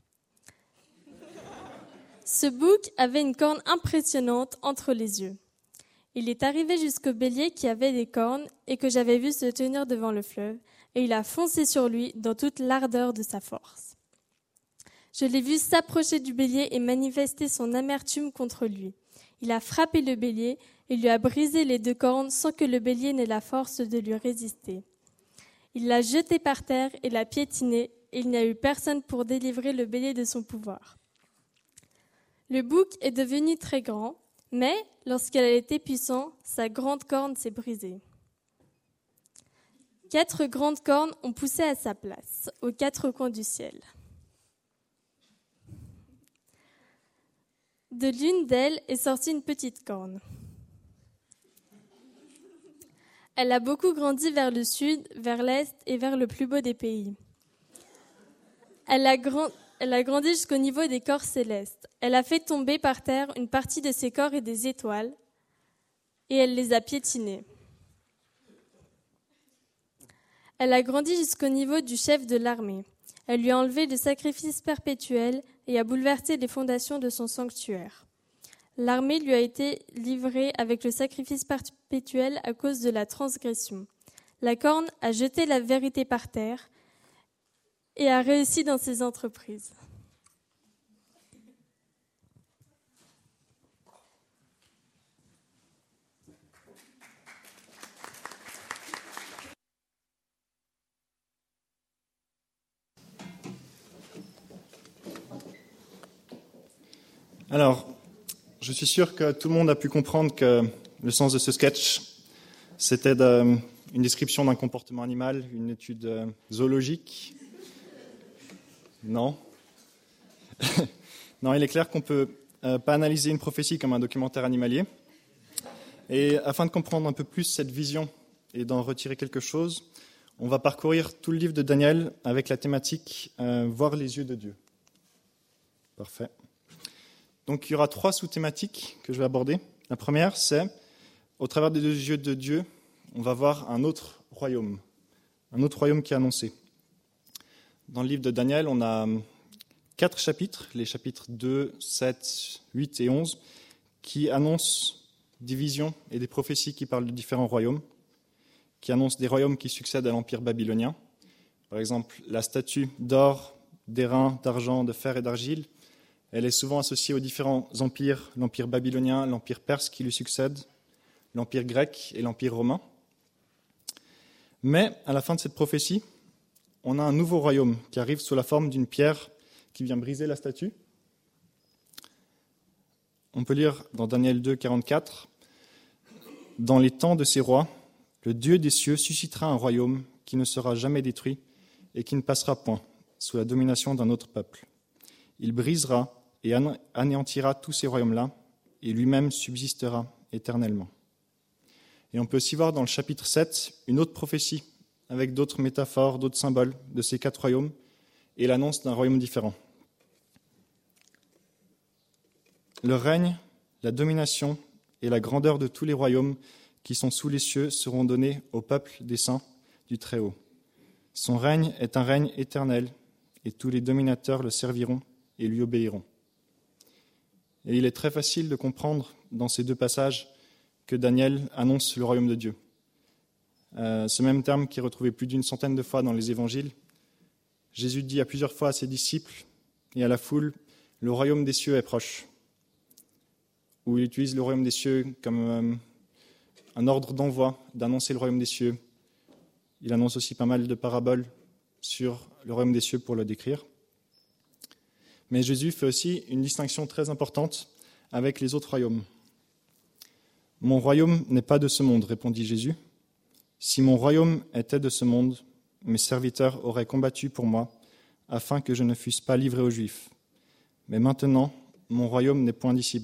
K: Ce bouc avait une corne impressionnante entre les yeux. Il est arrivé jusqu'au bélier qui avait des cornes et que j'avais vu se tenir devant le fleuve, et il a foncé sur lui dans toute l'ardeur de sa force. Je l'ai vu s'approcher du bélier et manifester son amertume contre lui. Il a frappé le bélier et lui a brisé les 2 cornes sans que le bélier n'ait la force de lui résister. Il l'a jeté par terre et l'a piétiné, et il n'y a eu personne pour délivrer le bélier de son pouvoir. Le bouc est devenu très grand, mais lorsqu'il a été puissant, sa grande corne s'est brisée. 4 grandes cornes ont poussé à sa place, aux 4 coins du ciel. De l'une d'elles est sortie une petite corne. Elle a beaucoup grandi vers le sud, vers l'est et vers le plus beau des pays. Elle a grandi jusqu'au niveau des corps célestes. Elle a fait tomber par terre une partie de ses corps et des étoiles, et elle les a piétinés. Elle a grandi jusqu'au niveau du chef de l'armée. Elle lui a enlevé le sacrifice perpétuel et a bouleversé les fondations de son sanctuaire. L'armée lui a été livrée avec le sacrifice perpétuel à cause de la transgression. La corne a jeté la vérité par terre et a réussi dans ses entreprises.
L: Alors, je suis sûr que tout le monde a pu comprendre que le sens de ce sketch, c'était une description d'un comportement animal, une étude zoologique. Non. Non, il est clair qu'on ne peut pas analyser une prophétie comme un documentaire animalier. Et afin de comprendre un peu plus cette vision et d'en retirer quelque chose, on va parcourir tout le livre de Daniel avec la thématique voir les yeux de Dieu. Parfait. Donc il y aura 3 sous-thématiques que je vais aborder. La première, c'est au travers des yeux de Dieu, on va voir un autre royaume qui est annoncé. Dans le livre de Daniel, on a 4 chapitres, les chapitres 2, 7, 8 et 11, qui annoncent des visions et des prophéties qui parlent de différents royaumes, qui annoncent des royaumes qui succèdent à l'empire babylonien. Par exemple, la statue d'or, d'airain, d'argent, de fer et d'argile, elle est souvent associée aux différents empires, l'empire babylonien, l'empire perse qui lui succède, l'empire grec et l'empire romain. Mais à la fin de cette prophétie, on a un nouveau royaume qui arrive sous la forme d'une pierre qui vient briser la statue. On peut lire dans Daniel 2, 44, « Dans les temps de ces rois, le Dieu des cieux suscitera un royaume qui ne sera jamais détruit et qui ne passera point sous la domination d'un autre peuple. Il brisera et anéantira tous ces royaumes-là et lui-même subsistera éternellement. » Et on peut aussi voir dans le chapitre 7 une autre prophétie avec d'autres métaphores, d'autres symboles de ces 4 royaumes et l'annonce d'un royaume différent. Le règne, la domination et la grandeur de tous les royaumes qui sont sous les cieux seront donnés au peuple des saints du Très-Haut. Son règne est un règne éternel et tous les dominateurs le serviront et lui obéiront. Et il est très facile de comprendre dans ces 2 passages que Daniel annonce le royaume de Dieu. Ce même terme qui est retrouvé plus d'une centaine de fois dans les évangiles. Jésus dit à plusieurs fois à ses disciples et à la foule, « Le royaume des cieux est proche », où il utilise le royaume des cieux comme un ordre d'envoi, d'annoncer le royaume des cieux. Il annonce aussi pas mal de paraboles sur le royaume des cieux pour le décrire. Mais Jésus fait aussi une distinction très importante avec les autres royaumes. « Mon royaume n'est pas de ce monde, répondit Jésus. Si mon royaume était de ce monde, mes serviteurs auraient combattu pour moi, afin que je ne fusse pas livré aux Juifs. Mais maintenant, mon royaume n'est point d'ici-bas. »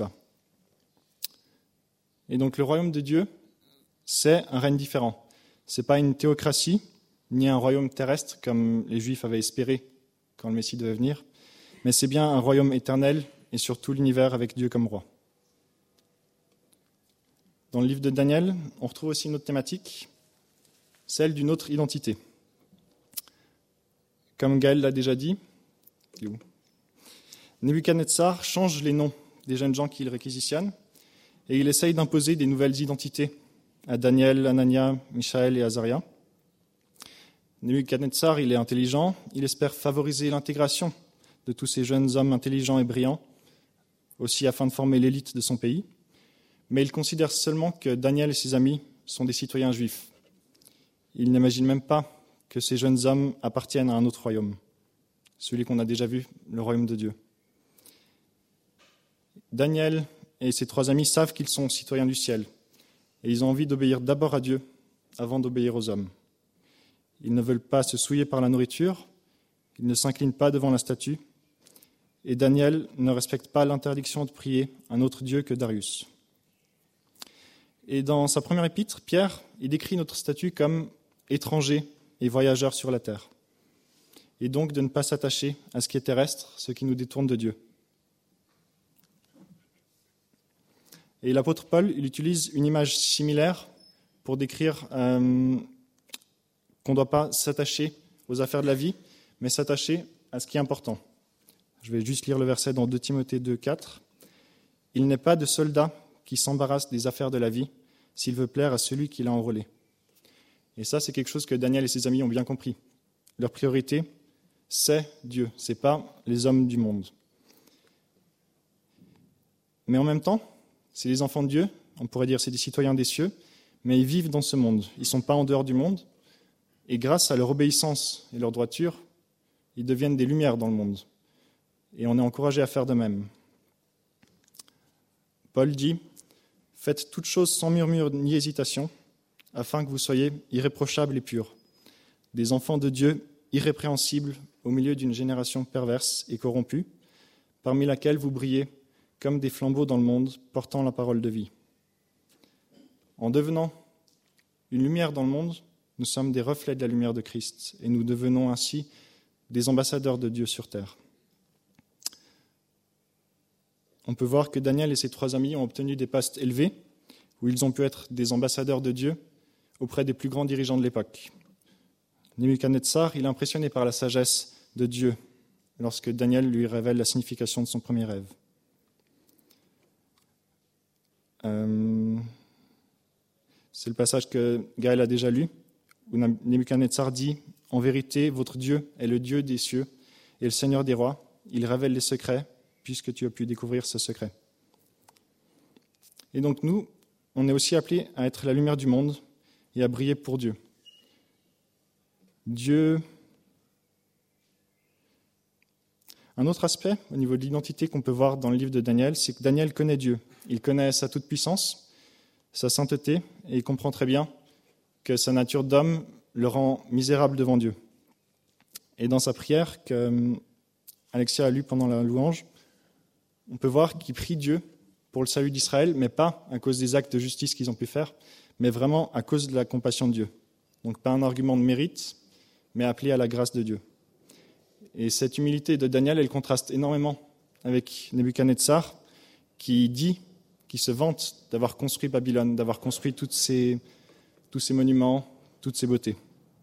L: Et donc le royaume de Dieu, c'est un règne différent. Ce n'est pas une théocratie, ni un royaume terrestre, comme les Juifs avaient espéré quand le Messie devait venir, mais c'est bien un royaume éternel et sur tout l'univers avec Dieu comme roi. Dans le livre de Daniel, on retrouve aussi une autre thématique, celle d'une autre identité. Comme Gaël l'a déjà dit, Nebuchadnezzar change les noms des jeunes gens qu'il réquisitionne et il essaye d'imposer des nouvelles identités à Daniel, Anania, Michaël et Azaria. Nebuchadnezzar, il est intelligent, il espère favoriser l'intégration de tous ces jeunes hommes intelligents et brillants, aussi afin de former l'élite de son pays. Mais il considère seulement que Daniel et ses amis sont des citoyens juifs. Il n'imagine même pas que ces jeunes hommes appartiennent à un autre royaume, celui qu'on a déjà vu, le royaume de Dieu. Daniel et ses 3 amis savent qu'ils sont citoyens du ciel, et ils ont envie d'obéir d'abord à Dieu avant d'obéir aux hommes. Ils ne veulent pas se souiller par la nourriture, ils ne s'inclinent pas devant la statue, et Daniel ne respecte pas l'interdiction de prier un autre Dieu que Darius. Et dans sa première épître, Pierre, il décrit notre statut comme étranger et voyageur sur la terre, et donc de ne pas s'attacher à ce qui est terrestre, ce qui nous détourne de Dieu. Et l'apôtre Paul, il utilise une image similaire pour décrire qu'on ne doit pas s'attacher aux affaires de la vie, mais s'attacher à ce qui est important. Je vais juste lire le verset dans 2 Timothée 2, 4. « Il n'est pas de soldat qui s'embarrasse des affaires de la vie s'il veut plaire à celui qui l'a enrôlé. » Et ça, c'est quelque chose que Daniel et ses amis ont bien compris. Leur priorité, c'est Dieu, ce n'est pas les hommes du monde. Mais en même temps, c'est les enfants de Dieu, on pourrait dire c'est des citoyens des cieux, mais ils vivent dans ce monde. Ils ne sont pas en dehors du monde. Et grâce à leur obéissance et leur droiture, ils deviennent des lumières dans le monde. Et on est encouragé à faire de même. Paul dit « Faites toutes choses sans murmure ni hésitation, afin que vous soyez irréprochables et purs, des enfants de Dieu irrépréhensibles au milieu d'une génération perverse et corrompue, parmi laquelle vous brillez comme des flambeaux dans le monde, portant la parole de vie. En devenant une lumière dans le monde, nous sommes des reflets de la lumière de Christ, et nous devenons ainsi des ambassadeurs de Dieu sur terre. » On peut voir que Daniel et ses 3 amis ont obtenu des postes élevés, où ils ont pu être des ambassadeurs de Dieu auprès des plus grands dirigeants de l'époque. Nebuchadnezzar, il est impressionné par la sagesse de Dieu lorsque Daniel lui révèle la signification de son premier rêve. C'est le passage que Gaël a déjà lu, où Nebuchadnezzar dit « En vérité, votre Dieu est le Dieu des cieux et le Seigneur des rois. Il révèle les secrets, puisque tu as pu découvrir ce secret. » Et donc nous, on est aussi appelés à être la lumière du monde et à briller pour Dieu. Un autre aspect au niveau de l'identité qu'on peut voir dans le livre de Daniel, c'est que Daniel connaît Dieu. Il connaît sa toute-puissance, sa sainteté, et il comprend très bien que sa nature d'homme le rend misérable devant Dieu. Et dans sa prière que Alexia a lue pendant la louange, on peut voir qu'il prie Dieu pour le salut d'Israël, mais pas à cause des actes de justice qu'ils ont pu faire, mais vraiment à cause de la compassion de Dieu. Donc pas un argument de mérite, mais appelé à la grâce de Dieu. Et cette humilité de Daniel, elle contraste énormément avec Nebuchadnezzar, qui se vante d'avoir construit Babylone, d'avoir construit tous ces monuments, toutes ces beautés.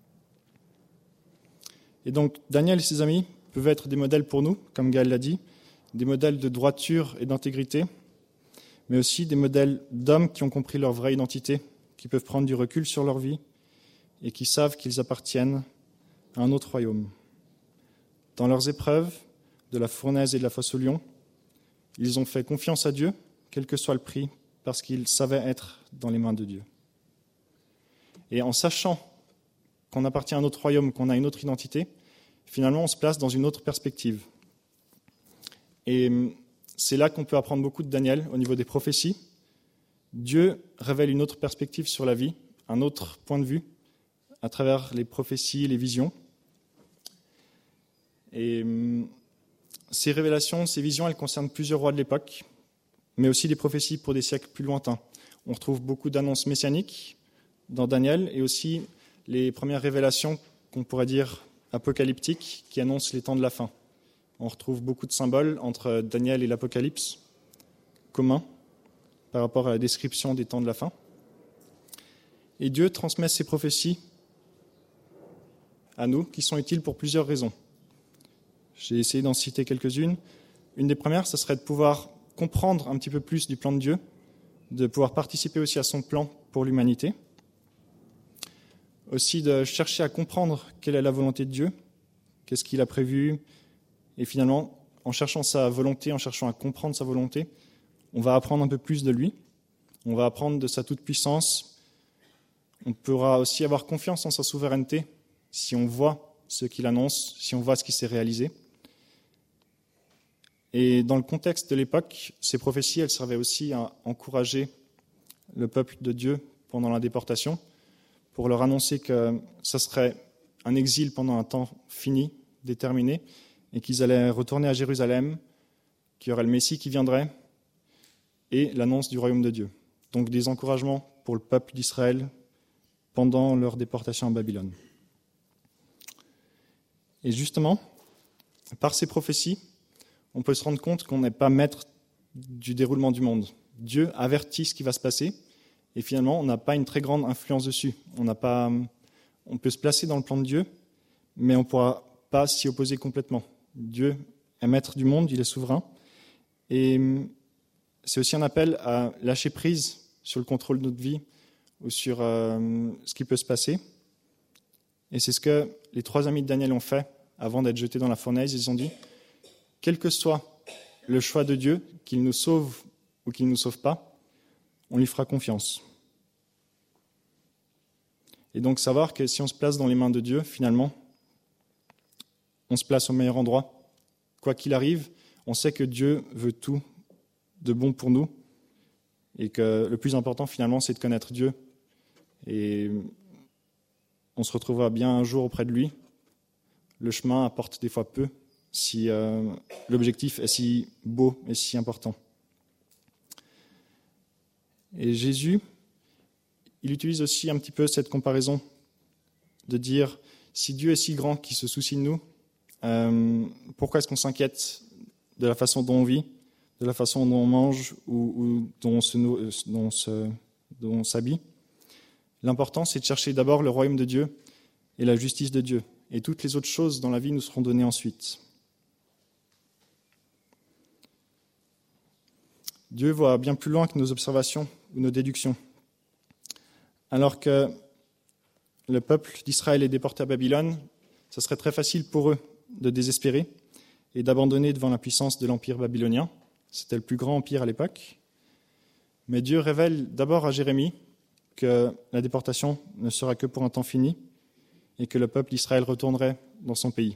L: Et donc Daniel et ses amis peuvent être des modèles pour nous, comme Gaël l'a dit, des modèles de droiture et d'intégrité, mais aussi des modèles d'hommes qui ont compris leur vraie identité, qui peuvent prendre du recul sur leur vie et qui savent qu'ils appartiennent à un autre royaume. Dans leurs épreuves, de la fournaise et de la fosse au lion, ils ont fait confiance à Dieu, quel que soit le prix, parce qu'ils savaient être dans les mains de Dieu. Et en sachant qu'on appartient à un autre royaume, qu'on a une autre identité, finalement on se place dans une autre perspective. Et c'est là qu'on peut apprendre beaucoup de Daniel au niveau des prophéties. Dieu révèle une autre perspective sur la vie, un autre point de vue, à travers les prophéties et les visions. Et ces révélations, ces visions, elles concernent plusieurs rois de l'époque, mais aussi des prophéties pour des siècles plus lointains. On retrouve beaucoup d'annonces messianiques dans Daniel et aussi les premières révélations qu'on pourrait dire apocalyptiques qui annoncent les temps de la fin. On retrouve beaucoup de symboles entre Daniel et l'Apocalypse communs par rapport à la description des temps de la fin. Et Dieu transmet ces prophéties à nous qui sont utiles pour plusieurs raisons. J'ai essayé d'en citer quelques-unes. Une des premières, ce serait de pouvoir comprendre un petit peu plus du plan de Dieu, de pouvoir participer aussi à son plan pour l'humanité, aussi de chercher à comprendre quelle est la volonté de Dieu, qu'est-ce qu'il a prévu, et finalement, en cherchant sa volonté, en cherchant à comprendre sa volonté, on va apprendre un peu plus de lui, on va apprendre de sa toute-puissance, on pourra aussi avoir confiance en sa souveraineté si on voit ce qu'il annonce, si on voit ce qui s'est réalisé. Et dans le contexte de l'époque, ces prophéties, elles servaient aussi à encourager le peuple de Dieu pendant la déportation, pour leur annoncer que ce serait un exil pendant un temps fini, déterminé, et qu'ils allaient retourner à Jérusalem, qu'il y aurait le Messie qui viendrait, et l'annonce du royaume de Dieu. Donc des encouragements pour le peuple d'Israël pendant leur déportation à Babylone. Et justement, par ces prophéties, on peut se rendre compte qu'on n'est pas maître du déroulement du monde. Dieu avertit ce qui va se passer, et finalement, on n'a pas une très grande influence dessus. On peut se placer dans le plan de Dieu, mais on ne pourra pas s'y opposer complètement. Dieu est maître du monde, il est souverain, et c'est aussi un appel à lâcher prise sur le contrôle de notre vie ou sur ce qui peut se passer. Et c'est ce que les 3 amis de Daniel ont fait avant d'être jetés dans la fournaise. Ils ont dit, quel que soit le choix de Dieu, qu'il nous sauve ou qu'il ne nous sauve pas, on lui fera confiance. Et donc savoir que si on se place dans les mains de Dieu, finalement, on se place au meilleur endroit. Quoi qu'il arrive, on sait que Dieu veut tout de bon pour nous et que le plus important finalement c'est de connaître Dieu. Et on se retrouvera bien un jour auprès de lui. Le chemin apporte des fois peu si l'objectif est si beau et si important. Et Jésus, il utilise aussi un petit peu cette comparaison de dire, si Dieu est si grand qu'il se soucie de nous, pourquoi est-ce qu'on s'inquiète de la façon dont on vit, de la façon dont on mange ou dont on s'habille? L'important, c'est de chercher d'abord le royaume de Dieu et la justice de Dieu. Et toutes les autres choses dans la vie nous seront données ensuite. Dieu voit bien plus loin que nos observations ou nos déductions. Alors que le peuple d'Israël est déporté à Babylone, ce serait très facile pour eux de désespérer et d'abandonner devant la puissance de l'empire babylonien. C'était le plus grand empire à l'époque. Mais Dieu révèle d'abord à Jérémie que la déportation ne sera que pour un temps fini et que le peuple d'Israël retournerait dans son pays.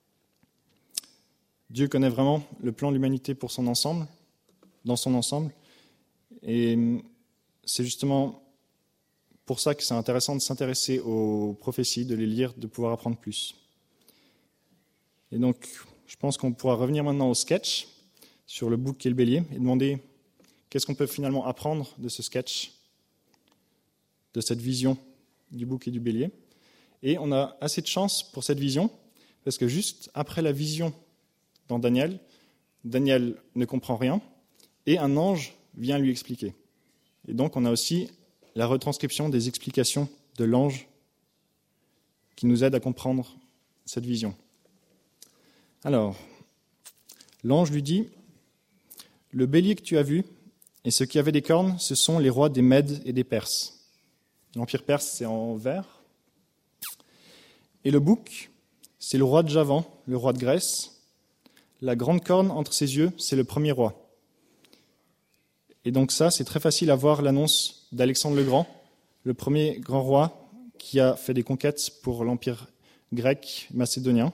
L: Dieu connaît vraiment le plan de l'humanité dans son ensemble, et c'est justement pour ça que c'est intéressant de s'intéresser aux prophéties, de les lire, de pouvoir apprendre plus. Et donc, je pense qu'on pourra revenir maintenant au sketch sur le bouc et le bélier et demander qu'est-ce qu'on peut finalement apprendre de ce sketch, de cette vision du bouc et du bélier. Et on a assez de chance pour cette vision, parce que juste après la vision dans Daniel, Daniel ne comprend rien, et un ange vient lui expliquer. Et donc on a aussi la retranscription des explications de l'ange qui nous aide à comprendre cette vision. Alors, l'ange lui dit, « Le bélier que tu as vu, et ceux qui avaient des cornes, ce sont les rois des Mèdes et des Perses. » L'empire perse, c'est en vert. Et le bouc, c'est le roi de Javan, le roi de Grèce. La grande corne entre ses yeux, c'est le premier roi. Et donc ça, c'est très facile à voir l'annonce d'Alexandre le Grand, le premier grand roi qui a fait des conquêtes pour l'empire grec macédonien.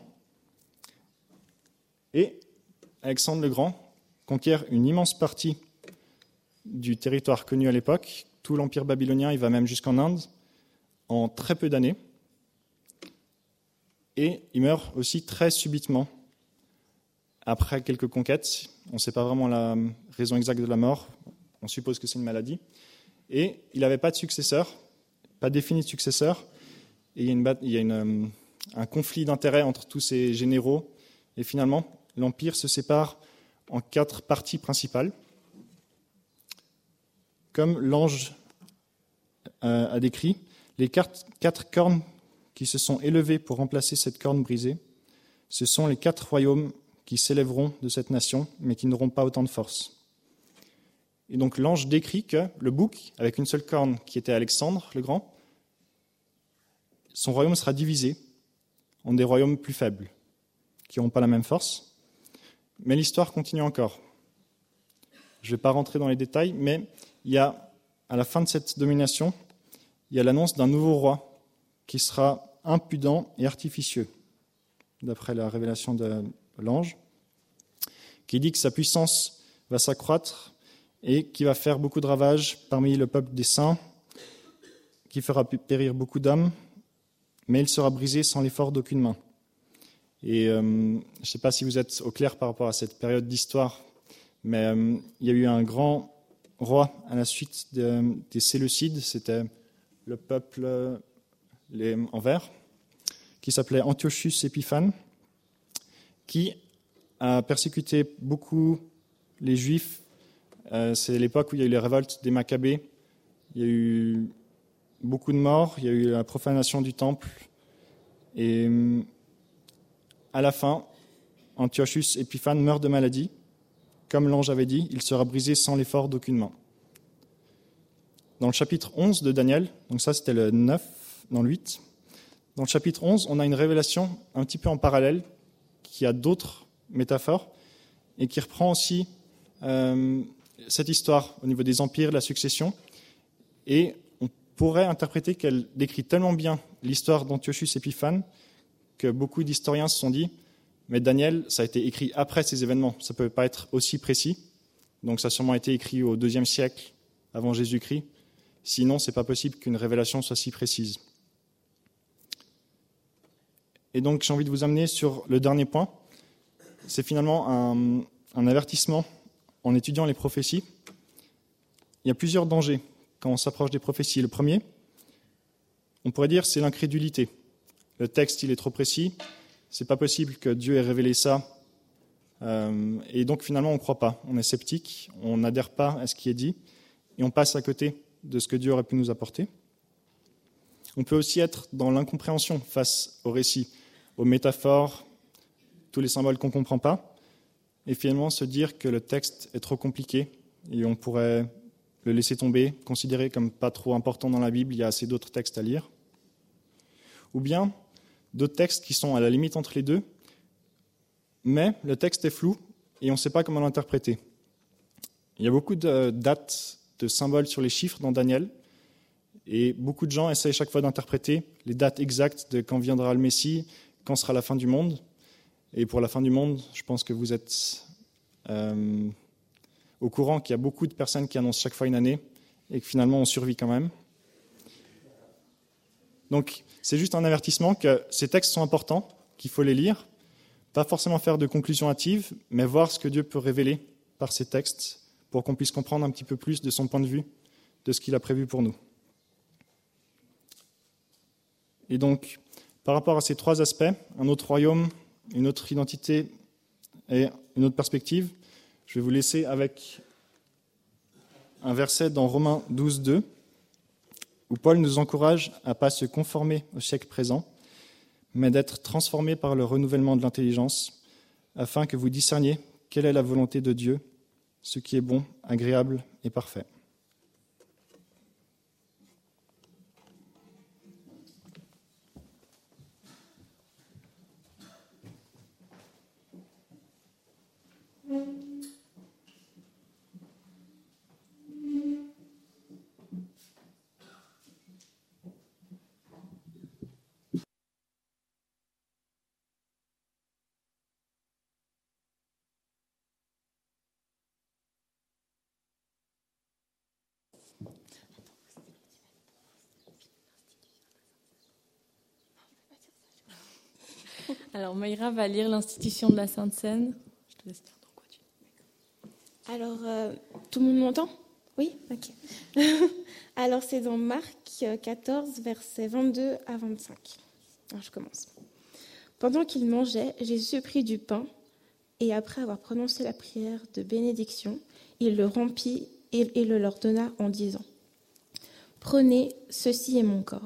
L: Et Alexandre le Grand conquiert une immense partie du territoire connu à l'époque. Tout l'empire babylonien, il va même jusqu'en Inde, en très peu d'années. Et il meurt aussi très subitement, après quelques conquêtes. On ne sait pas vraiment la raison exacte de la mort. On suppose que c'est une maladie. Et il n'avait pas de successeur, pas défini de successeur. Et il y a un conflit d'intérêts entre tous ces généraux. Et finalement, l'empire se sépare en 4 parties principales. Comme l'ange a décrit, les 4 cornes qui se sont élevées pour remplacer cette corne brisée, ce sont les 4 royaumes qui s'élèveront de cette nation, mais qui n'auront pas autant de force. Et donc l'ange décrit que le bouc, avec une seule corne qui était Alexandre le Grand, son royaume sera divisé en des royaumes plus faibles, qui n'auront pas la même force. Mais l'histoire continue encore. Je ne vais pas rentrer dans les détails, mais il y a, à la fin de cette domination, il y a l'annonce d'un nouveau roi qui sera impudent et artificieux, d'après la révélation de l'ange, qui dit que sa puissance va s'accroître et qui va faire beaucoup de ravages parmi le peuple des saints, qui fera périr beaucoup d'âmes, mais il sera brisé sans l'effort d'aucune main. Et je ne sais pas si vous êtes au clair par rapport à cette période d'histoire, mais il y a eu un grand roi à la suite des Séleucides, c'était le peuple en vert, qui s'appelait Antiochus Épiphane, qui a persécuté beaucoup les Juifs. C'est l'époque où il y a eu les révoltes des Maccabées. Il y a eu beaucoup de morts, il y a eu la profanation du temple. Et à la fin, Antiochus Épiphane meurt de maladie. Comme l'ange avait dit, il sera brisé sans l'effort d'aucune main. Dans le chapitre 11 de Daniel, donc ça c'était le 9, dans le 8, dans le chapitre 11, on a une révélation un petit peu en parallèle, qui a d'autres métaphores, et qui reprend aussi cette histoire au niveau des empires, la succession, et on pourrait interpréter qu'elle décrit tellement bien l'histoire d'Antiochus Épiphane que beaucoup d'historiens se sont dit mais Daniel, ça a été écrit après ces événements, ça ne peut pas être aussi précis, donc ça a sûrement été écrit au IIe siècle avant Jésus-Christ. Sinon, ce n'est pas possible qu'une révélation soit si précise. Et donc, j'ai envie de vous amener sur le dernier point. C'est finalement un avertissement en étudiant les prophéties. Il y a plusieurs dangers quand on s'approche des prophéties. Le premier, on pourrait dire, c'est l'incrédulité. Le texte, il est trop précis. C'est pas possible que Dieu ait révélé ça. Et donc, finalement, on ne croit pas. On est sceptique, on n'adhère pas à ce qui est dit, et on passe à côté de ce que Dieu aurait pu nous apporter. On peut aussi être dans l'incompréhension face au récit, aux métaphores, tous les symboles qu'on ne comprend pas, et finalement se dire que le texte est trop compliqué, et on pourrait le laisser tomber, considérer comme pas trop important dans la Bible, il y a assez d'autres textes à lire. Ou bien d'autres textes qui sont à la limite entre les deux, mais le texte est flou et on ne sait pas comment l'interpréter. Il y a beaucoup de dates, de symboles sur les chiffres dans Daniel, et beaucoup de gens essayent chaque fois d'interpréter les dates exactes de quand viendra le Messie, quand sera la fin du monde. Et pour la fin du monde, je pense que vous êtes au courant qu'il y a beaucoup de personnes qui annoncent chaque fois une année et que finalement on survit quand même. Donc c'est juste un avertissement que ces textes sont importants, qu'il faut les lire, pas forcément faire de conclusions hâtives, mais voir ce que Dieu peut révéler par ces textes pour qu'on puisse comprendre un petit peu plus de son point de vue, de ce qu'il a prévu pour nous. Et donc, par rapport à ces trois aspects, un autre royaume, une autre identité et une autre perspective, je vais vous laisser avec un verset dans Romains 12, 2, où Paul nous encourage à ne pas se conformer au siècle présent, mais d'être transformés par le renouvellement de l'intelligence, afin que vous discerniez quelle est la volonté de Dieu, ce qui est bon, agréable et parfait.
A: Alors, Mayra va lire l'institution de la Sainte Seine. Je te laisse dire dans quoi tu...
H: Alors, tout le monde m'entend ? Oui ? Ok. Alors, c'est dans Marc 14, versets 22 à 25. Alors, je commence. Pendant qu'il mangeait, Jésus prit du pain et après avoir prononcé la prière de bénédiction, il le rompit et le leur donna en disant : « Prenez, ceci est mon corps. »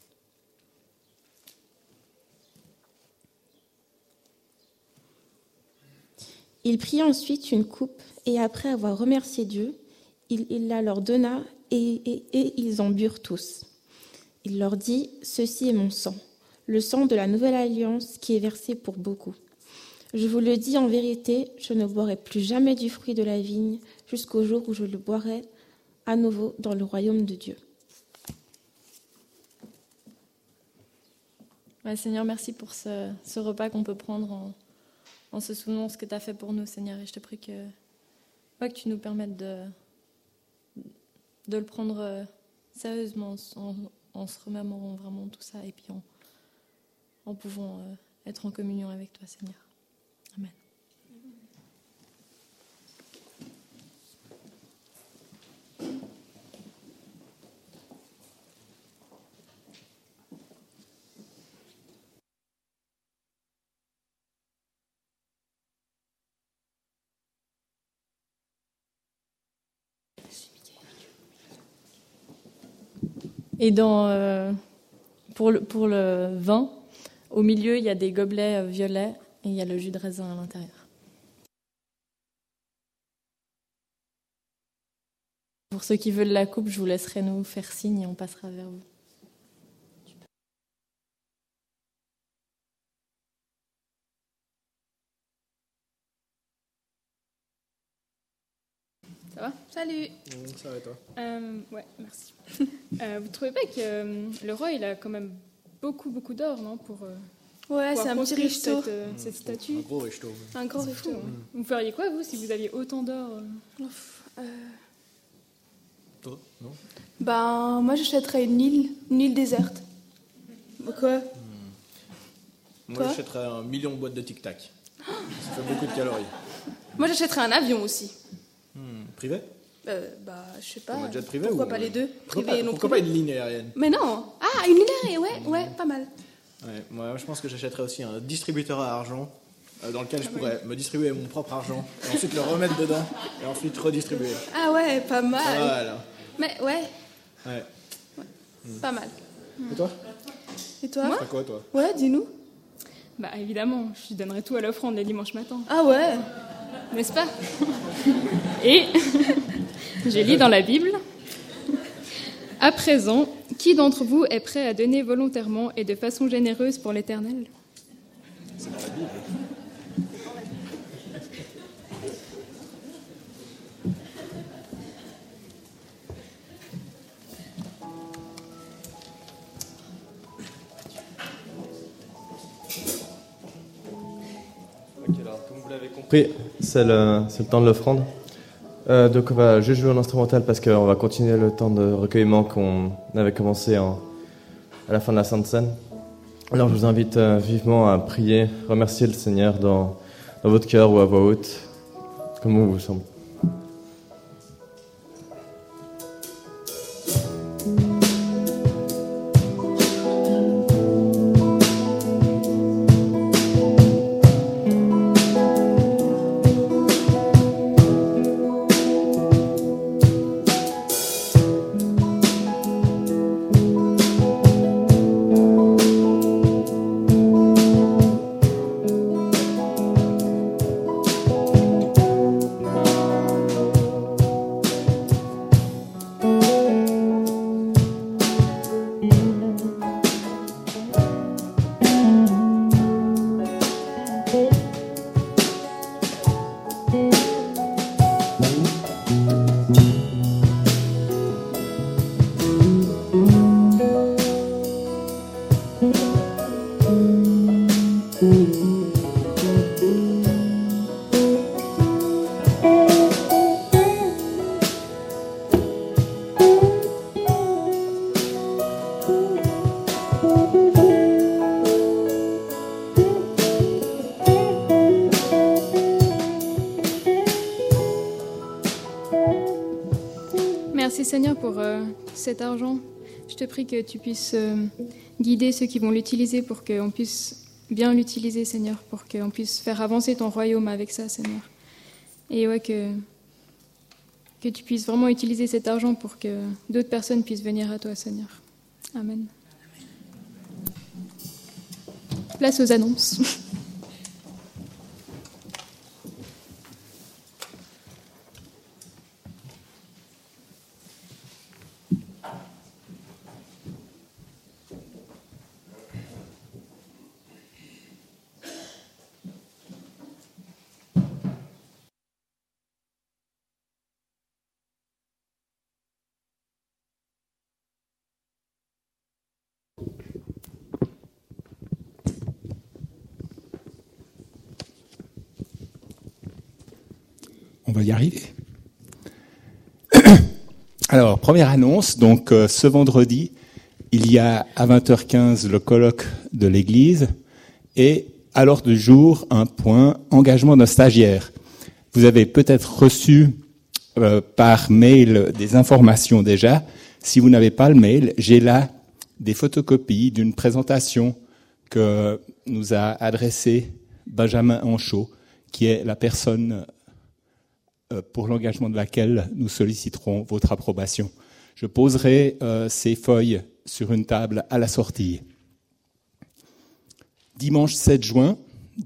H: Il prit ensuite une coupe, et après avoir remercié Dieu, il la leur donna, et ils en burent tous. Il leur dit : « Ceci est mon sang, le sang de la nouvelle alliance qui est versé pour beaucoup. Je vous le dis en vérité, je ne boirai plus jamais du fruit de la vigne, jusqu'au jour où je le boirai à nouveau dans le royaume de Dieu. »
A: Ouais, Seigneur, merci pour ce repas qu'on peut prendre en se souvenant de ce que tu as fait pour nous, Seigneur. Et je te prie que tu nous permettes de le prendre sérieusement, en se remémorant vraiment tout ça et puis en pouvant être en communion avec toi, Seigneur. Amen. Et pour le vin, au milieu, il y a des gobelets violets et il y a le jus de raisin à l'intérieur. Pour ceux qui veulent la coupe, je vous laisserai nous faire signe et on passera vers vous.
M: Ça va ? Salut.
E: Ça va et toi ?
M: Ouais, merci. Vous trouvez pas que le roi, il a quand même beaucoup d'or, non, pour
H: Ouais, c'est un petit richeau.
M: Cette statue.
E: Un gros richeau.
H: Un grand richeau.
M: Vous feriez quoi, vous, si vous aviez autant d'or
H: Peut-être
E: Toi, non?
N: Ben, moi j'achèterais une île déserte. Quoi?
E: Moi, j'achèterais 1 million de boîtes de Tic Tac. Ça fait beaucoup de calories.
N: Moi j'achèterais un avion aussi.
E: Privé?
N: Je sais pas.
E: Comme un jet privé
N: pourquoi
E: ou
N: pas les deux?
E: Privé et non
N: Pourquoi
E: privé. Pas une ligne aérienne?
N: Mais non. Ah, une ligne aérienne, ouais, pas mal.
E: Ouais, moi, je pense que j'achèterais aussi un distributeur à argent dans lequel je pourrais me distribuer mon propre argent et ensuite le remettre dedans et ensuite redistribuer.
N: Ah ouais, pas mal.
E: Voilà.
N: Mais ouais.
E: Ouais.
N: Pas mal.
E: Et toi?
N: Et toi?
E: Moi? Quoi, toi?
N: Ouais, dis-nous.
M: Bah évidemment, je lui donnerai tout à l'offrande les dimanches matins.
N: Ah ouais?
M: N'est-ce pas? Et je lis dans la Bible. À présent, qui d'entre vous est prêt à donner volontairement et de façon généreuse pour l'Éternel?
E: C'est dans la Bible.
O: Ok, alors comme vous l'avez compris, c'est le temps de l'offrande. Donc on va juste jouer en instrumental parce qu'on va continuer le temps de recueillement qu'on avait commencé à la fin de la Sainte Seine. Alors je vous invite vivement à prier, remercier le Seigneur dans votre cœur ou à voix haute, comme bon vous semble.
M: Merci Seigneur pour cet argent. Je te prie que tu puisses guider ceux qui vont l'utiliser pour qu'on puisse bien l'utiliser, Seigneur, pour qu'on puisse faire avancer ton royaume avec ça, Seigneur. Et ouais, que tu puisses vraiment utiliser cet argent pour que d'autres personnes puissent venir à toi, Seigneur. Amen. Place aux annonces.
P: On va y arriver. Alors, première annonce, donc ce vendredi, il y a à 20h15 le colloque de l'église et à l'ordre du jour, un point engagement d'un stagiaire. Vous avez peut-être reçu par mail des informations déjà. Si vous n'avez pas le mail, j'ai là des photocopies d'une présentation que nous a adressée Benjamin Anchaud, qui est la personne pour l'engagement de laquelle nous solliciterons votre approbation. Je poserai ces feuilles sur une table à la sortie. Dimanche 7 juin.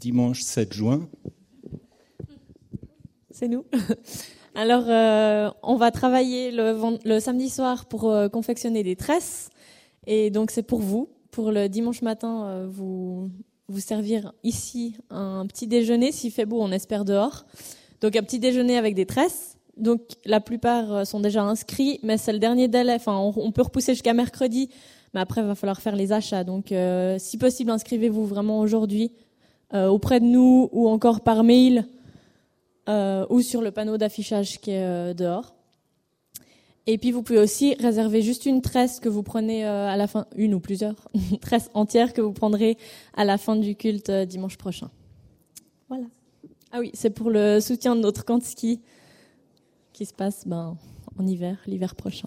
A: C'est nous. Alors, on va travailler le samedi soir pour confectionner des tresses. Et donc, c'est pour vous. Pour le dimanche matin, vous servir ici un petit déjeuner. S'il fait beau, on espère dehors. Donc, un petit déjeuner avec des tresses. Donc, la plupart sont déjà inscrits, mais c'est le dernier délai. Enfin, on peut repousser jusqu'à mercredi, mais après, il va falloir faire les achats. Donc, si possible, inscrivez-vous vraiment aujourd'hui auprès de nous ou encore par mail ou sur le panneau d'affichage qui est dehors. Et puis vous pouvez aussi réserver juste une tresse que vous prenez à la fin, une ou plusieurs, une tresse entière que vous prendrez à la fin du culte dimanche prochain. Voilà. Ah oui, c'est pour le soutien de notre camp de ski qui se passe en hiver, l'hiver prochain.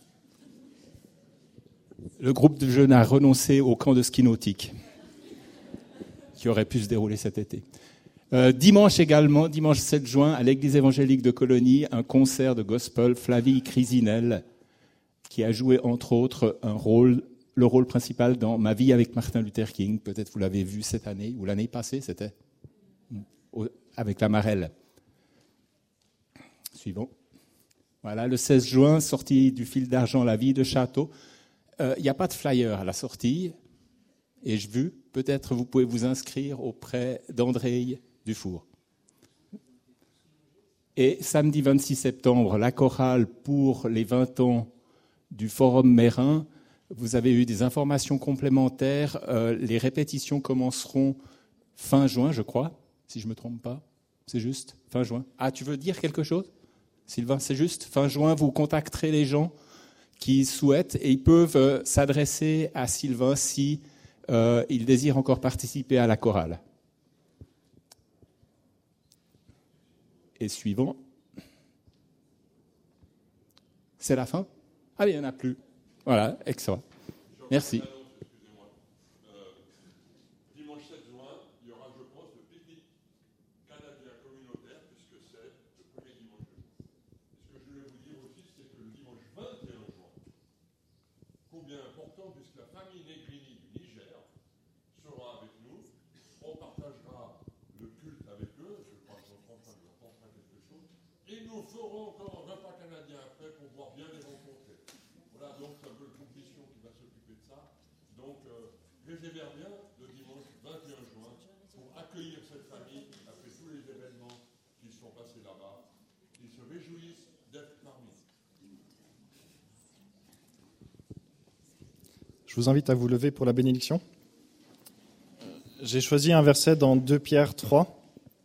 P: Le groupe de jeunes a renoncé au camp de ski nautique qui aurait pu se dérouler cet été. Dimanche également, dimanche 7 juin, à l'église évangélique de Colonie, un concert de gospel, Flavie Crisinel, qui a joué entre autres le rôle principal dans Ma vie avec Martin Luther King. Peut-être vous l'avez vu cette année, ou l'année passée, c'était avec la Marelle. Suivant. Voilà, le 16 juin, sortie du fil d'argent La vie de Château. Il n'y a pas de flyer à la sortie, et peut-être vous pouvez vous inscrire auprès d'André Dufour. Et samedi 26 septembre, la chorale pour les 20 ans du Forum Mérin. Vous avez eu des informations complémentaires. Les répétitions commenceront fin juin, je crois, si je ne me trompe pas. C'est juste, fin juin. Ah, tu veux dire quelque chose, Sylvain? C'est juste, fin juin, vous contacterez les gens qui souhaitent et ils peuvent s'adresser à Sylvain si ils désirent encore participer à la chorale. Et suivant. C'est la fin? Ah, il n'y en a plus. Voilà, excellent. Merci.
Q: Dimanche 7 juin, il y aura, je pense, le pique-nique canadien communautaire, puisque c'est le premier dimanche de juin. Ce que je voulais vous dire aussi, c'est que le dimanche 21 juin, combien important, puisque la famille Negrini du Niger sera avec nous, on partagera le culte avec eux, je crois qu'on apportera quelque chose, et nous ferons encore un repas canadien après pour pouvoir bien les rencontrer. Voilà, donc c'est un peu le groupe mission qui va s'occuper de ça. Donc, réservez bien le dimanche 21 juin pour accueillir cette famille après tous les événements qui sont passés là-bas. Ils se réjouissent d'être parmi nous.
L: Je vous invite à vous lever pour la bénédiction. J'ai choisi un verset dans 2 Pierre 3.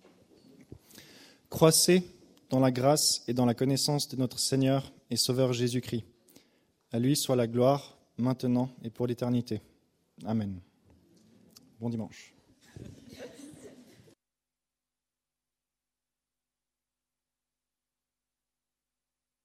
L: Croissez dans la grâce et dans la connaissance de notre Seigneur et Sauveur Jésus-Christ. À lui soit la gloire, maintenant et pour l'éternité. Amen. Bon dimanche.